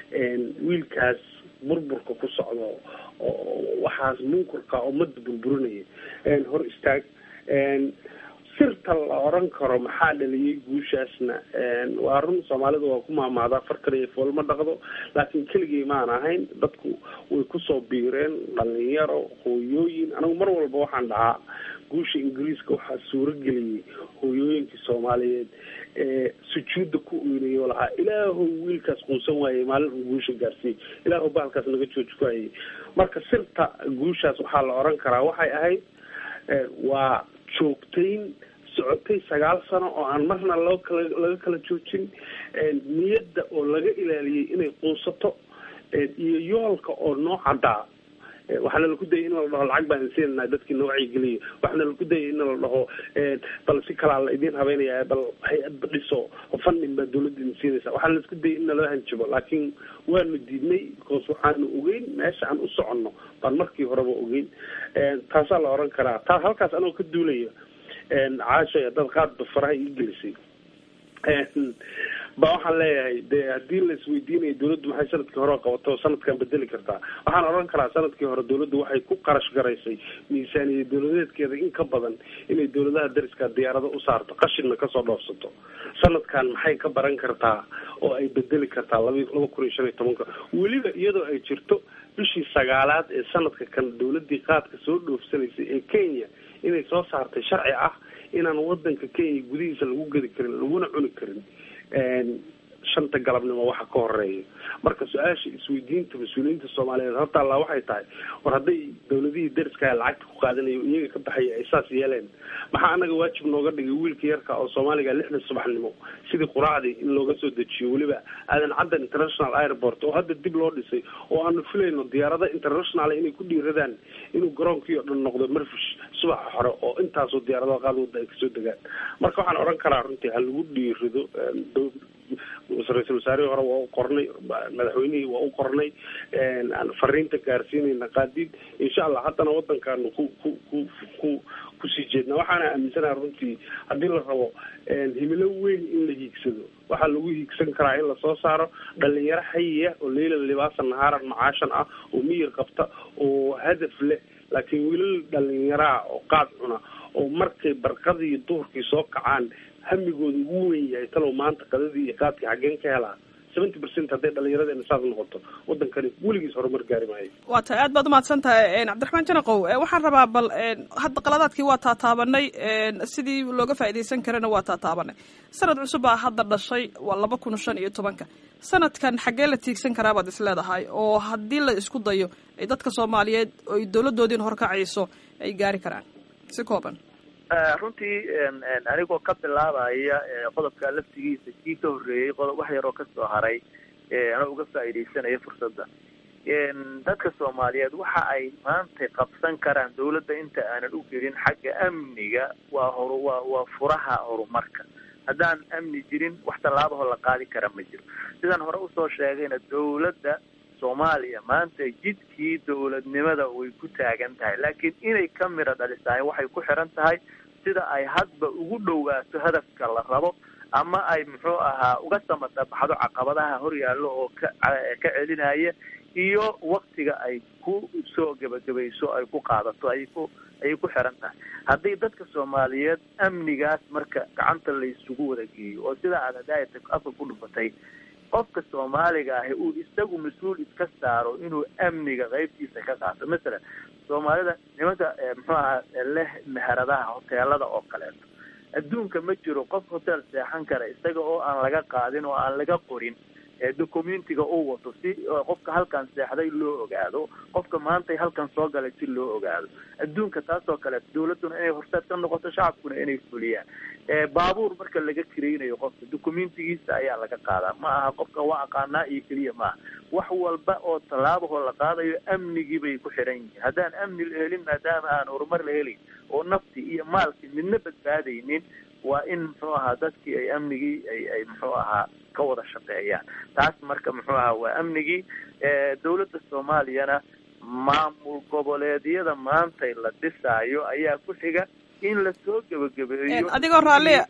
wiilkaas burburka ku socdo oo waxaas munkurka ummadda burburinaya hor istaag. sirta la oran karo maxaa dhaliyay guushaasna waa run Soomaalidu waa ku maamaadaa far kale foolma dhaqdo, laakiin keligii ma ahayn. dadku way kusoo biireen dhalinyaro hooyooyin. anagu mar walba waxaan dhahaa guusha Ingiriiska waxaa suuro geliyay hooyooyinkii Soomaaliyeed sujuudda ku uinayo lahaa ilaahu wiilkaas quusan waayey maalin uu guusha gaarsiiyey, ilaahu bahalkaas naga jooji ku hayay. marka sirta guushaas waxaa la oran karaa waxay ahayd waa joogtayn socotay 9 sano oo aan marna laga kala joojin. niyadda oo laga ilaaliyey inay quusato iyo yoolka oo nooc caddaa. waxaana lagu dayay in la dhaho lacag baan siinaa dadkii noocay geliyo. waxaana lagu dayay in la dhaho bal si kala la idin habeynaya bal hay'ad dhiso funding baa dawladda siinaysa. waxaana la isku dayay in la hanjibo, laakiin waanu diidnay because waxaanu ogeyn meesha aan u soconno baan markii horeba ogeyn. taasaa la oran karaa. taa halkaas anoo ka duulaya Caasha dad qaadba faraha ii gelisay ba waxaan leeyahay dee haddii la isweydiinayo dawladdu maxay sanadkii hore qabato sanadkan bedeli kartaa. waxaan oran karaa sanadkii hore dawladdu waxay ku qarash garaysay miisaaniyad dawladeedkeeda in ka badan inay dawladaha dariska diyaarado u saarto qashinna kasoo dhoofsato. sanadkan maxay ka baran kartaa oo ay bedeli kartaa 2015 weliba iyadoo ay jirto bishii 9aad ee sanadka kan dawladii qaadka soo dhoofsanaysay ee Kenya inay soo saartay sharci ah inaan wadanka Kenya gudihiisa lagu gadi karin laguna cuni karin 5 galabnimo waxa ka horeeya. marka su-aasha isweydiinta mas'uuliyiinta Soomaaliyeed horta Allah waxay tahay war hadday dawladihii dariska lacagta ku qaadanayo iyaga ka baxaya ay saas yeeleen maxaa anaga waajib nooga dhigay wiilka yarka oo Soomaaliga 6 subaxnimo sidii quraacdii in looga soo dejiyo waliba aadan caddan international airport oo hadda dib loo dhisay oo aanu filayno diyaarada international inay ku dhiiradaan inuu garoonkii oo dhan noqdo marfish subax hore oo intaasoo diyaarado qaad wada ay kasoo degaan. marka waxaan oran karaa runtii hal lagu dhiirido ra-iisul wasaarihii hore waa u qornay, madaxweynihii waa u qornay, fariinta gaarsiinayna qaadid. insha allah haddana wadankaanu kusii jeednaa. waxaana aaminsanaha runtii haddii la rabo himilo weyn in la hiigsado, waxaa lagu hiigsan karaa in lasoo saaro dhalinyaro xayiya oo leylan libaasan nahaaran macaashan ah oo miyir qabta oo hadaf leh. laakiin wiilal dhalinyaraa oo qaad cuna oo markay barqadii iyo duhurkii soo kacaan hamigooda ugu weyn yahay talow maanta qadadii iyo qaadkii xaggeen ka helaa 70% hadday dhalinyaradeena saas noqoto wadankani weligiis horumar gaari maayo. waa tahay aad baad umahadsan tahay cabdiraxmaan janaqow. waxaan rabaa bal hadda qaladaadkii waa taataabanay, sidii looga faa'iidaysan karana waa taataabanay. sanad cusub baa hadda dhashay, waa 2015. sanadkan xaggee la tiigsan karaa baad is leedahay oo haddii la isku dayo ay dadka Soomaaliyeed oo ay dawladoodiin horkacayso ay gaari karaan si kooban? runtii anigoo ka bilaabaya qodobka laftigiisa kii ka horreeyey qodob wax yaroo kasoo haray anoo uga faa'iidaysanaya fursadda. dadka Soomaaliyeed waxa ay maanta qabsan karaan dawladda inta aanan u gelin xagga amniga waa furaha horumarka. haddaan amni jirin wax tallaabo la qaadi kara ma jiro. sidaan hore usoo sheegayna dawladda Soomaaliya maanta jidkii dawladnimada way ku taagan tahay, laakiin inay ka miro dhalisahay waxay ku xiran tahay sida ay hadba ugu dhowaato hadafka la rabo ama ay muxuu ahaa uga samatabaxdo caqabadaha hor yaallo oo ka celinaya iyo waqtiga ay ku soo gabagabayso ay ku qaadato ayay ku xiran tahay. haddii dadka Soomaaliyeed amnigaas marka gacanta la isugu wada geeyo oo sida aad hadaayata afka ku dhufatay qofka Soomaaliga ah uu isagu mas'uul iska saaro inuu amniga qaybtiisa ka qaato. Mesela Soomaalida nimanka muxuu ahaa leh meheradaha hoteelada oo kale adduunka ma jiro qof hotel seexan kara isaga oo aan laga qaadin oo aan laga qorin documentiga uu wato si qofka halkan seexday loo ogaado, qofka maanta halkan soo galay si loo ogaado. adduunka taasoo kale dawladuna inay horseed ka noqoto, shacabkuna inay fuliyaan. baabuur marka laga kireynayo qofka documentigiisa ayaa laga qaadaa, ma aha qofka waa aqaanaa iyo keliya maaha. wax walba oo tallaabahoo la qaadayo amnigii bay ku xiran yihiin. haddaan amni la helin, maadaama aan horumar la helin oo nafti iyo maalki midna badbaadaynin, waa in muxuu ahaa dadkii ay amnigii ay muxuu ahaa ka wada shaqeeyaan. taas marka muxuu ahaa waa amnigii. dawladda Soomaaliyana maamul goboleedyada maanta la dhisaayo ayaa ku xiga in la soo gabagabeeyo. adigoo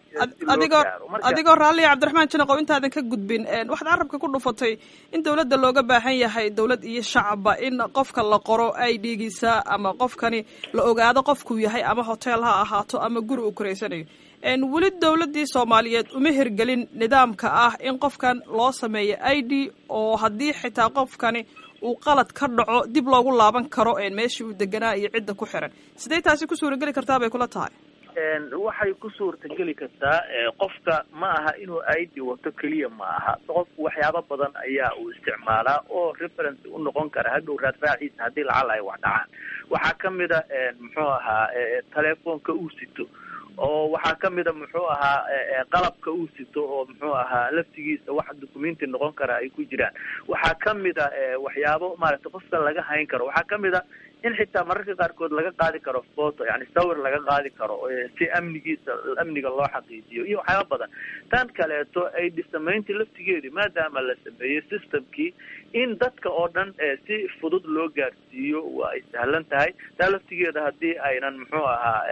raalli cabdiraxmaan janaqow intaadan ka gudbin waxaad carabka ku dhufatay in dawladda looga baahan yahay dawlad iyo shacabba in qofka la qoro ID-giisa ama qofkani la ogaado qofkuu yahay ama hotel ha ahaato ama guri uu koreysanayo. weli dawladdii Soomaaliyeed uma hirgelin nidaamka ah in qofkan loo sameeyo ID oo haddii xitaa qofkani uu qalad ka dhaco dib loogu laaban karo meeshii uu deganaa iyo cidda ku xiran. sidee taasi ku suurageli kartaa bay kula tahay? waxay ku suurtageli kartaa qofka ma aha inuu ID wato keliya ma aha. qofku waxyaabo badan ayaa uu isticmaalaa oo reference u noqon kara hadhow raadraaciisa haddii lacala ay wax dhacaan. waxaa ka mid a muxuu ahaa telefoonka uu sito, oo waxaa ka mid a muxuu ahaa qalabka uu sito oo muxuu ahaa laftigiisa wax documenti noqon kara ay ku jiraan. waxaa ka mid a waxyaabo maaragtay qofka laga hayn karo. waxaa ka mid a in xitaa mararka qaarkood laga qaadi karo photo, yani sawir laga qaadi karo si amniga loo xaqiijiyo iyo waxyaaba badan. tan kaleeto ay dhisamayntii laftigeedii maadaama la sameeyey systemkii in dadka oo dhan si fudud loo gaarsiiyo waa ay sahlan tahay. taa laftigeeda haddii aynan muxuu ahaa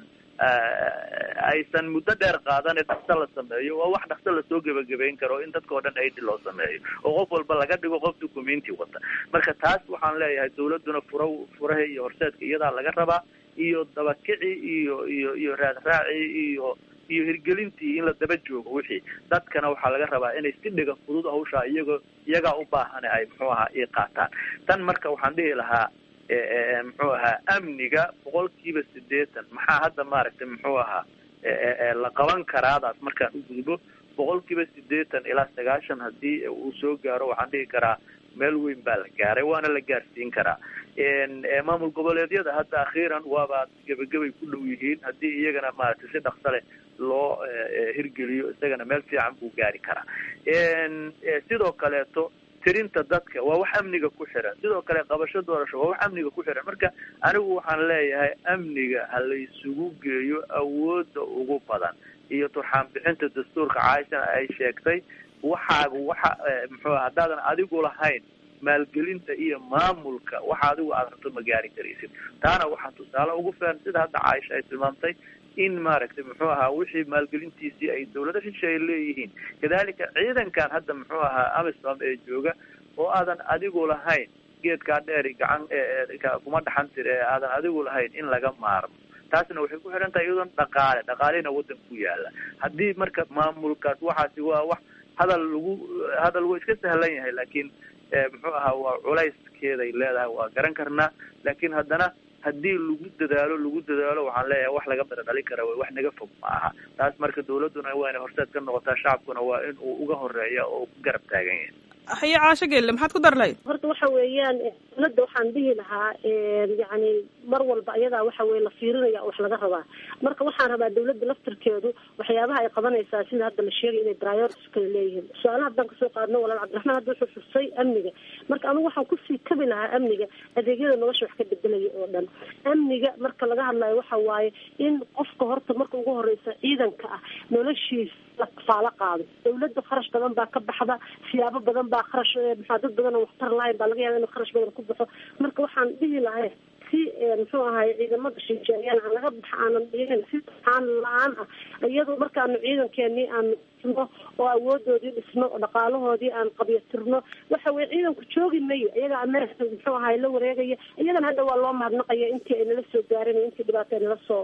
aysan muddo dheer qaadan dhaqso la sameeyo waa wax dhaqso lasoo gebagabayn karo in dadka oo dhan ID loo sameeyo oo qof walba laga dhigo qof documenti wata. marka taas waxaan leeyahay dawladuna furaha iyo horseedka iyadaa laga rabaa, iyo dabakici iyo raadraaci iyo hirgelintii in la daba joogo wixii. dadkana waxaa laga rabaa inay si dhiga fudud hawshaa iyagaa u baahan ay muxuu ahaa i qaataan. tan marka waxaan dhihi lahaa muxuu ahaa amniga 80% maxaa hadda maaragtay muxuu ahaa la qaban karaadaas markaan u gudbo 80% ilaa 90 haddii uu soo gaaro waxaan dhihi karaa meel weyn baa la gaaray, waana la gaarsiin karaa. maamul goboleedyada hadda akhiiran waaba gebagabay ku dhow yihiin. haddii iyagana maaragtay si dhaqso leh loo hirgeliyo isagana meel fiican buu gaari karaa. sidoo kaleeto tirinta dadka waa wax amniga ku xiran. sidoo kale qabasho doorasho waa wax amniga ku xiran. marka anigu waxaan leeyahay amniga ha la isugu geeyo awoodda ugu badan iyo turxaan bixinta dastuurka Caaishana ay sheegtay waxaagu waxa muxuu haddaadan adigu lahayn maalgelinta iyo maamulka waxa adigu aad rabto ma gaari karaysid. taana waxaa tusaale ugu filan sida hadda Caaisha ay tilmaamtay in maaragtay muxuu ahaa wixii maalgelintiisii ay dawladda shisheeye leeyihiin. kadalika ciidankan hadda muxuu ahaa AMISOM ee jooga oo aadan adigu lahayn geedkaa dheeri gacan kuma dhaxan tir ee aadan adigu lahayn in laga maarmo. taasna waxay ku xiran tahay iyadoon dhaqaalena waddanka ku yaala. haddii marka maamulkaas waxaasi waa wax hadal wuu iska sahlan yahay, laakiin muxuu ahaa waa culayskeeday leedahay waa garan karnaa. laakiin haddana haddii lagu dadaalo waxaan leeyahay wax laga bada dhali kara wax naga fog ma aha. taas marka dawladduna waa inay horseed ka noqotaa, shacabkuna waa in uu uga horeeya oo ku garab taagan yahay. haye Caasho Geelle maxaad ku dar lahayd? horta waxa weeyaan dawladda waxaan dhihi lahaa yani mar walba iyadaa waxa weye la fiirinaya wax laga rabaa. marka waxaan rabaa dawladda laftirkeedu waxyaabaha ay qabanaysaa sida hadda la sheegay inay priorities kala leeyihiin. su-aalaha haddaan kasoo qaadno walaal Cabdiraxmaan hadda wuxuu xusay amniga. marka anigu waxaan kusii kabi lahaa amniga adeegyada nolosha wax ka bedelaya oo dhan. amniga marka laga hadlayo waxa waaye in qofka horta marka ugu horeysa ciidanka ah noloshiisa la kafaalo qaado. dawladda kharash badan baa ka baxda, siyaabo badan baa kharash dad badan oo waxtar lahayn baa laga yaaba inuu kharash badan ku baxo. marka waxaan dhihi lahay si muxuu ahaay ciidamada shisheeyaan aan laga baxa aanan dhigin si aan la-aan ah iyadoo markaanu ciidankeenii aan dhisno oo awoodoodii dhisno oo dhaqaalahoodii aan qabyatirno waxa weye ciidanku joogi mayo iyaga ameerika muxuu ahaay la wareegaya. iyagana hadda waa loo mahadnaqaya intii ay nala soo gaarin intii dhibaato ay nala soo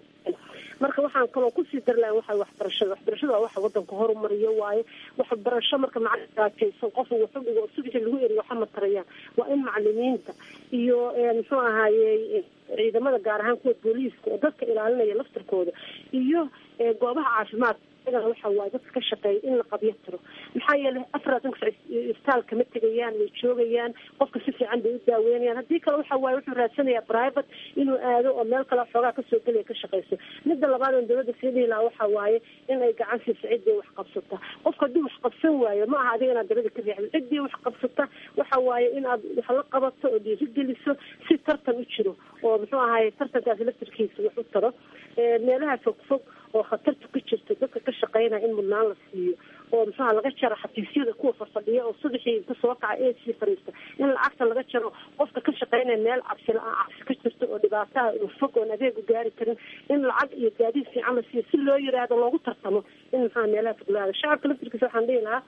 marka waxaan kaloo kusii dar lahayn waxa waxbarashada waa waxa wadanka horumariyo waaye. waxbarasho marka macalin qof wuxuu dhigo sidii lagu eriyo waxa matarayaan waa in macalimiinta iyo muxuu ahaaye ciidamada gaar ahaan kuwa booliiska oo dadka ilaalinaya laftirkooda iyo goobaha caafimaadka waxa waaye dadka ka shaqeeya in la qabyo tiro. maxaa yeelay isbitaalka ma tegayaan way joogayaan, qofka si fiican bay u daaweynayaan. haddii kale waxa waaye wuxuu raadsanayaa private inuu aado oo meel kale xoogaa kasoo gelaya ka shaqeyso. midda labaad oo dawladda sii dhihi lahaa waxa waaye in ay gacan siiso ciddii wax qabsata. qofka haddii wax qabsan waayo ma aha adiga inaad dabada ka riixdo. ciddii wax qabsata waxa waaye in aad wax la qabato oo dhiirigeliso si tartan u jiro oo muxuu ahaye tartankaasi laftirkiisa wax u taro. meelaha fogfog oo khatarta ku jirta dadka ka shaqeynaya in mudnaan la siiyo oo muxuha laga jaro xafiisyada kuwa fadhiya oo subaxii inta soo kaca eesii fariista in lacagta laga jaro qofka ka shaqeynaya meel cabsi ka jirta oo dhibaataha fog oon adeegu gaari karin in lacag iyo gaadiid fiican la siiyo si loo yiraahdo loogu tartamo in muxuha meelaha foglaada. shacabka laftirkiisa waxaan dhihi lahaa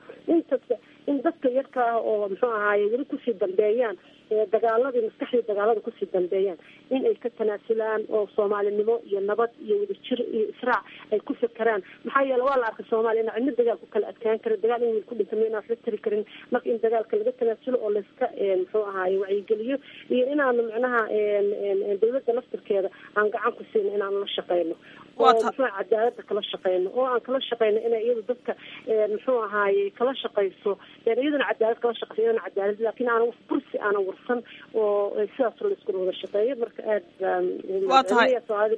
in dadka yarka ah oo muxuu ahaaye weli kusii dambeeyaan dagaaladii maskaxdii dagaalada kusii dambeeyaan in ay ka tanaasulaan oo soomaalinimo iyo nabad iyo wadajir iyo israac ay ku fekeraan. maxaa yeele waa la arkay soomaaliya ina cidna dagaal ku kala adkaan karin, dagaal in wiil ku dhinta inaan waxba tari karin. marka in dagaalka laga tanaasulo oo layska muxuu ahaaye wacyigeliyo iyo inaanu macnaha dawladda laftirkeeda aan gacan ku siino inaanu la shaqeyno oo muxuu cadaalada kala shaqeyno oo aan kala shaqeyno inay iyadu dadka muxuu ahaaye kala shaqeyso iyaduna cadaalad kala shaqeyso iyaduna cadaalad laakiin aanan bursi aanan warsan oo sidaas la isku wada shaqeeyo. marka aad waa tahay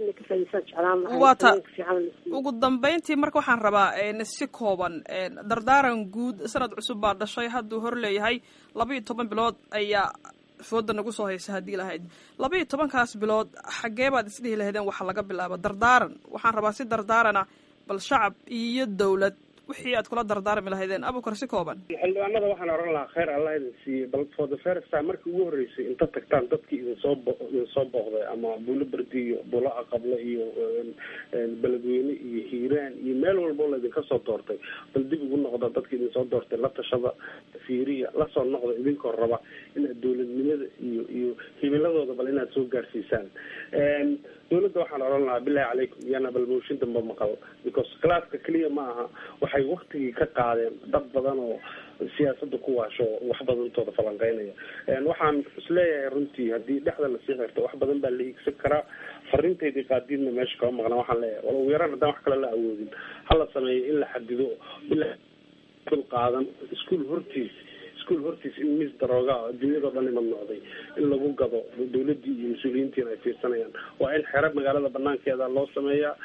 ugu dambeyntii marka waxaan rabaa si kooban dardaaran guud. sanad cusub baa dhashay hadduu hor leeyahay 12 bilood ayaa fooda nagu soo haysa haddii lahayd 12 bilood xaggee baad isdhihi lahaydeen waxa laga bilaabo dardaaran. waxaan rabaa si dardaarana bal shacab iyo dawlad wixii aad kula dardaarmi lahaydeen Abuukar si kooban. xildhibaanada waxaan oran lahaa khayr Allah idin siiyo bal for the first time markii ugu horeysay inta tagtaan dadkii idin soo booqday ama buulo bardiyo buulo aqabla iyo beledweyne iyo hiiraan iyo meel walba la idinka soo doortay bal dib ugu noqda dadkii idin soo doortay la tashada fiiriya la soo noqda idinkoo raba inaad dawladnimada iyo himiladooda bal inaad soo gaarsiisaan. dawladda waxaan oran lahaa billahi calaykum yana bal mooshin damba maqal because classka keliya ma aha waxay waktigii ka qaadeen dad badan oo siyaasadda ku waasho wax badantooda falanqeynaya. waxaan isleeyahay runtii haddii dhexda lasii xirto wax badan baa la hiigsan karaa. farinteydii qaadiidna meesha kama maqna waxaan leeyahay wala ugu yaraan haddaan wax kale la awoodin hala sameeyo in la xadido bilaa dul qaadan iskuol hortiis in mis darooga adduunyadao dhan imad noqday in lagu gado dawladdii iyo mas-uuliyiintiina ay fiirsanayaan. waa in xero magaalada banaankeeda loo sameeyaa.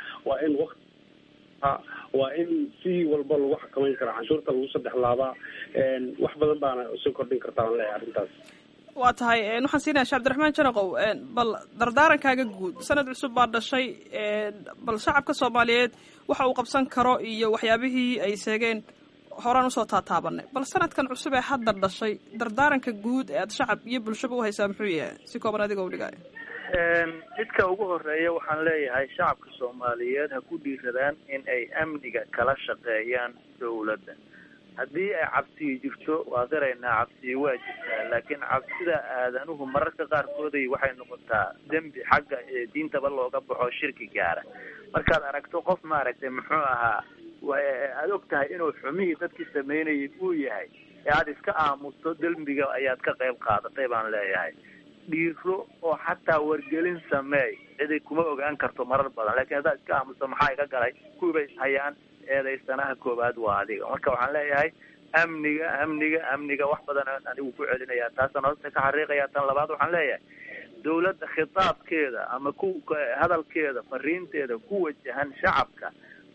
waa in si walba lagu xakameyn karaa canshuurta lagu 3 laabaa. wax badan baana soo kordhin kartaa aan leeyahay arrintaas. waa tahay waxaan siinayaa Sheekh Cabdiraxmaan Janaqow bal dardaarankaaga guud. sanad cusub baa dhashay bal shacabka Soomaaliyeed waxa uu qabsan karo iyo waxyaabihii ay sheegeen horaan usoo taataabanay, bal sanadkan cusub ee hadda dhashay dardaaranka guud ee aad shacab iyo bulshaba u haysaa muxuu yahay si kooban adiga u dhigaayo? midka ugu horeeya waxaan leeyahay shacabka soomaaliyeed ha ku dhiiradaan in ay amniga kala shaqeeyaan dawladda. haddii ay cabsiyi jirto waa garaynaa, cabsiyi waa jirtaa, laakiin cabsida aadanuhu mararka qaarkooday waxay noqotaa dembi xagga diintaba looga baxo shirki gaara. markaad aragto qof maaragtay muxuu ahaa aada og tahay inuu xumihii dadkii samaynayay uu yahay ee aada iska aamusto dembiga ayaad ka qayb qaadatay baan leeyahay. dhiiro oo xataa wargelin sameey, ciday kuma ogaan karto marar badan, laakiin haddaad iska aamusto maxaa iga galay kuwiibay ishayaan eedaysanaha koowaad waa adiga. marka waxaan leeyahay amniga wax badan anigu ku celinaya, taasaan hoosta ka xariiqaya. tan labaad waxaan leeyahay dawladda khitaabkeeda ama hadalkeeda fariinteeda ku wajahan shacabka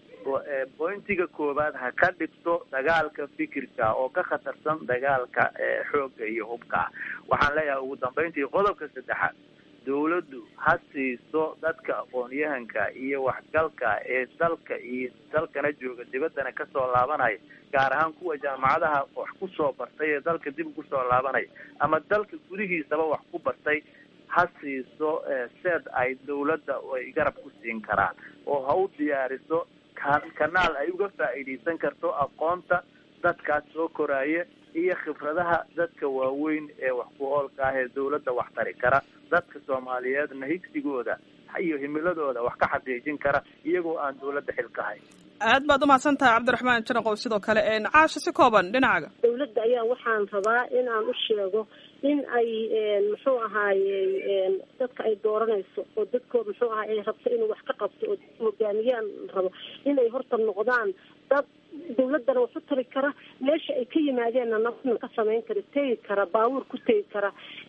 bointiga koowaad ha ka dhigto dagaalka fikirka oo ka khatarsan dagaalka xoogga iyo hubka. waxaan leeyahay ugu dambayntii qodobka saddexaad, dawladdu ha siiso dadka aqoon-yahanka iyo waxgalka ee dalka iyo dalkana jooga dibaddana kasoo laabanaya, gaar ahaan kuwa jaamacadaha wax ku soo bartay ee dalka dib ugu soo laabanaya ama dalka gudihiisaba wax ku bartay, ha siiso seed ay dawladda ay garab ku siin karaan oo ha u diyaariso kanaal ay uga faa'iidaysan karto aqoonta dadkaas soo koraaya iyo khibradaha dadka waaweyn ee wax ku oolka ah ee dawladda wax tari kara, dadka soomaaliyeedna higsigooda iyo himiladooda wax ka xaqiijin kara iyagoo aan dawladda xil ka hayn. aad baad umahadsan tahay cabdiraxmaan janaqow. sidoo kale caasha si kooban dhinacaga dawladda ayaa waxaan rabaa in aan u sheego in ay muxuu ahaaye dadka ay dooranayso oo dadkoo muxuu ahaa ay rabto inuu wax ka qabto oo hogaamiyaan rabo inay horta noqdaan dad dawladdana wax u tari kara, meesha ay ka yimaadeenna nabadna ka samayn kara, tegi kara, baabuur ku tegi kara,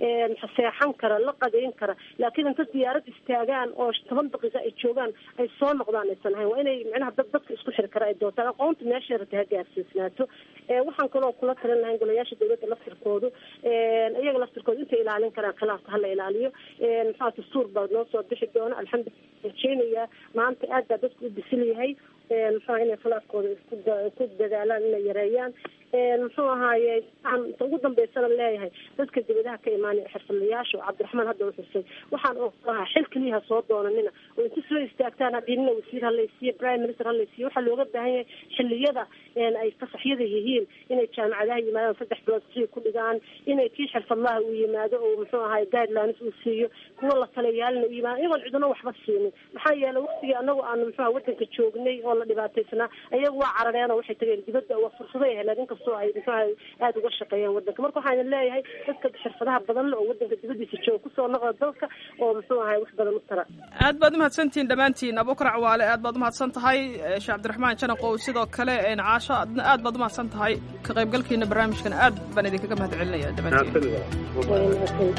seexan kara, la qadayn kara. laakiin inta diyaarad istaagaan oo 10 daqiiqo ay joogaan ay soo noqdaan aysan ahayn. waa inay macnaha dadka isku xir kara ay doontaan, aqoonta meesha rabta ha gaarsiisnaato. waxaan kaloo kula talin lahayn golayaasha dawladda laftirkoodu iyaga laftirkooda intay ilaalin karaan khilaafka hala ilaaliyo. maxaa dastuur baa noo soo bixi doona, alxamdulilah rajeynayaa maanta aad baa dadku u bisil yahay muxuu inay khilaafkooda ku dadaalaan inay yareeyaan. muxuu ahaaye waxaan ugu dambeysana leeyahay dadka dibadaha ka imaanaya xirfadlayaasha oo cabdiraxmaan hadda uxusay, waxaan lahaa xil keliya soo doonanina oo inta soo istaagtaan hadhiinina wasiir halaysiiyo, prime minister halaysiiyo. waxaa looga baahan yahay xiliyada ay fasaxyada yihiin inay jaamacadaha yimaadaan 3 bilood free ku dhigaan, inay kii xirfadlaha uu yimaado oo muxuu ahaye guidelines uu siiyo, kuwa la taliyaalina u yimaado iyagoon ciduna waxba siinin. maxaa yeelay waqtigii anagu aan muxuu wadanka joognay oo la dhibaataysanaa ayagu waa carareen oo waxay tageen dibadda oo fursado ay heleen inkastoo ay aada uga shaqeeyaan wadanka. marka waxaan leeyahay dadka xirfadaha badan le oo wadanka dibadiisa jooga kusoo noqda dalka oo muxuu ahay wax badan u tara. aad baad umahadsantihiin dhammaantiin. abuukar cawaale aad baad umahadsan tahay, sheekh cabdiraxmaan janaqow sidoo kale caasha adna aad baad umahadsan tahay. ka qaybgalkiina barnaamijkan aad baan idinkaga mahad celinaya dhammaantiin.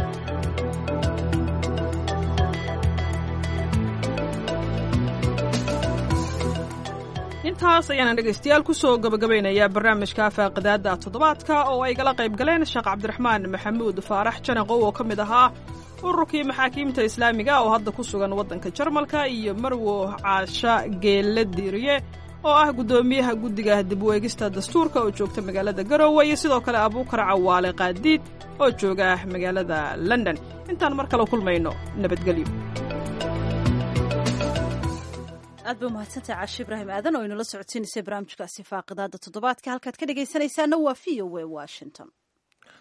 intaas ayaan dhegaystayaal kusoo gabagabaynayaa barnaamijka faaqidaada toddobaadka oo ay gala qayb galeen sheekh cabdiraxmaan maxamuud faarax janaqow oo ka mid ahaa ururkii maxaakiimta islaamiga oo hadda ku sugan waddanka jarmalka, iyo marwo caasha geelle diiriye oo ah guddoomiyaha guddiga dib u eegista dastuurka oo joogta magaalada garowe, iyo sidoo kale abuukar cawaale qaadiid oo jooga magaalada london. intaan mar kale kulmayno nabadgelyo. aad ba umahadsantahay caashi ibraahim aadan oo inula socodsiinaysay barnaamijkaasi faaqidaada toddobaadka. halkaad ka dhegaysanaysaana waa VOA Washington.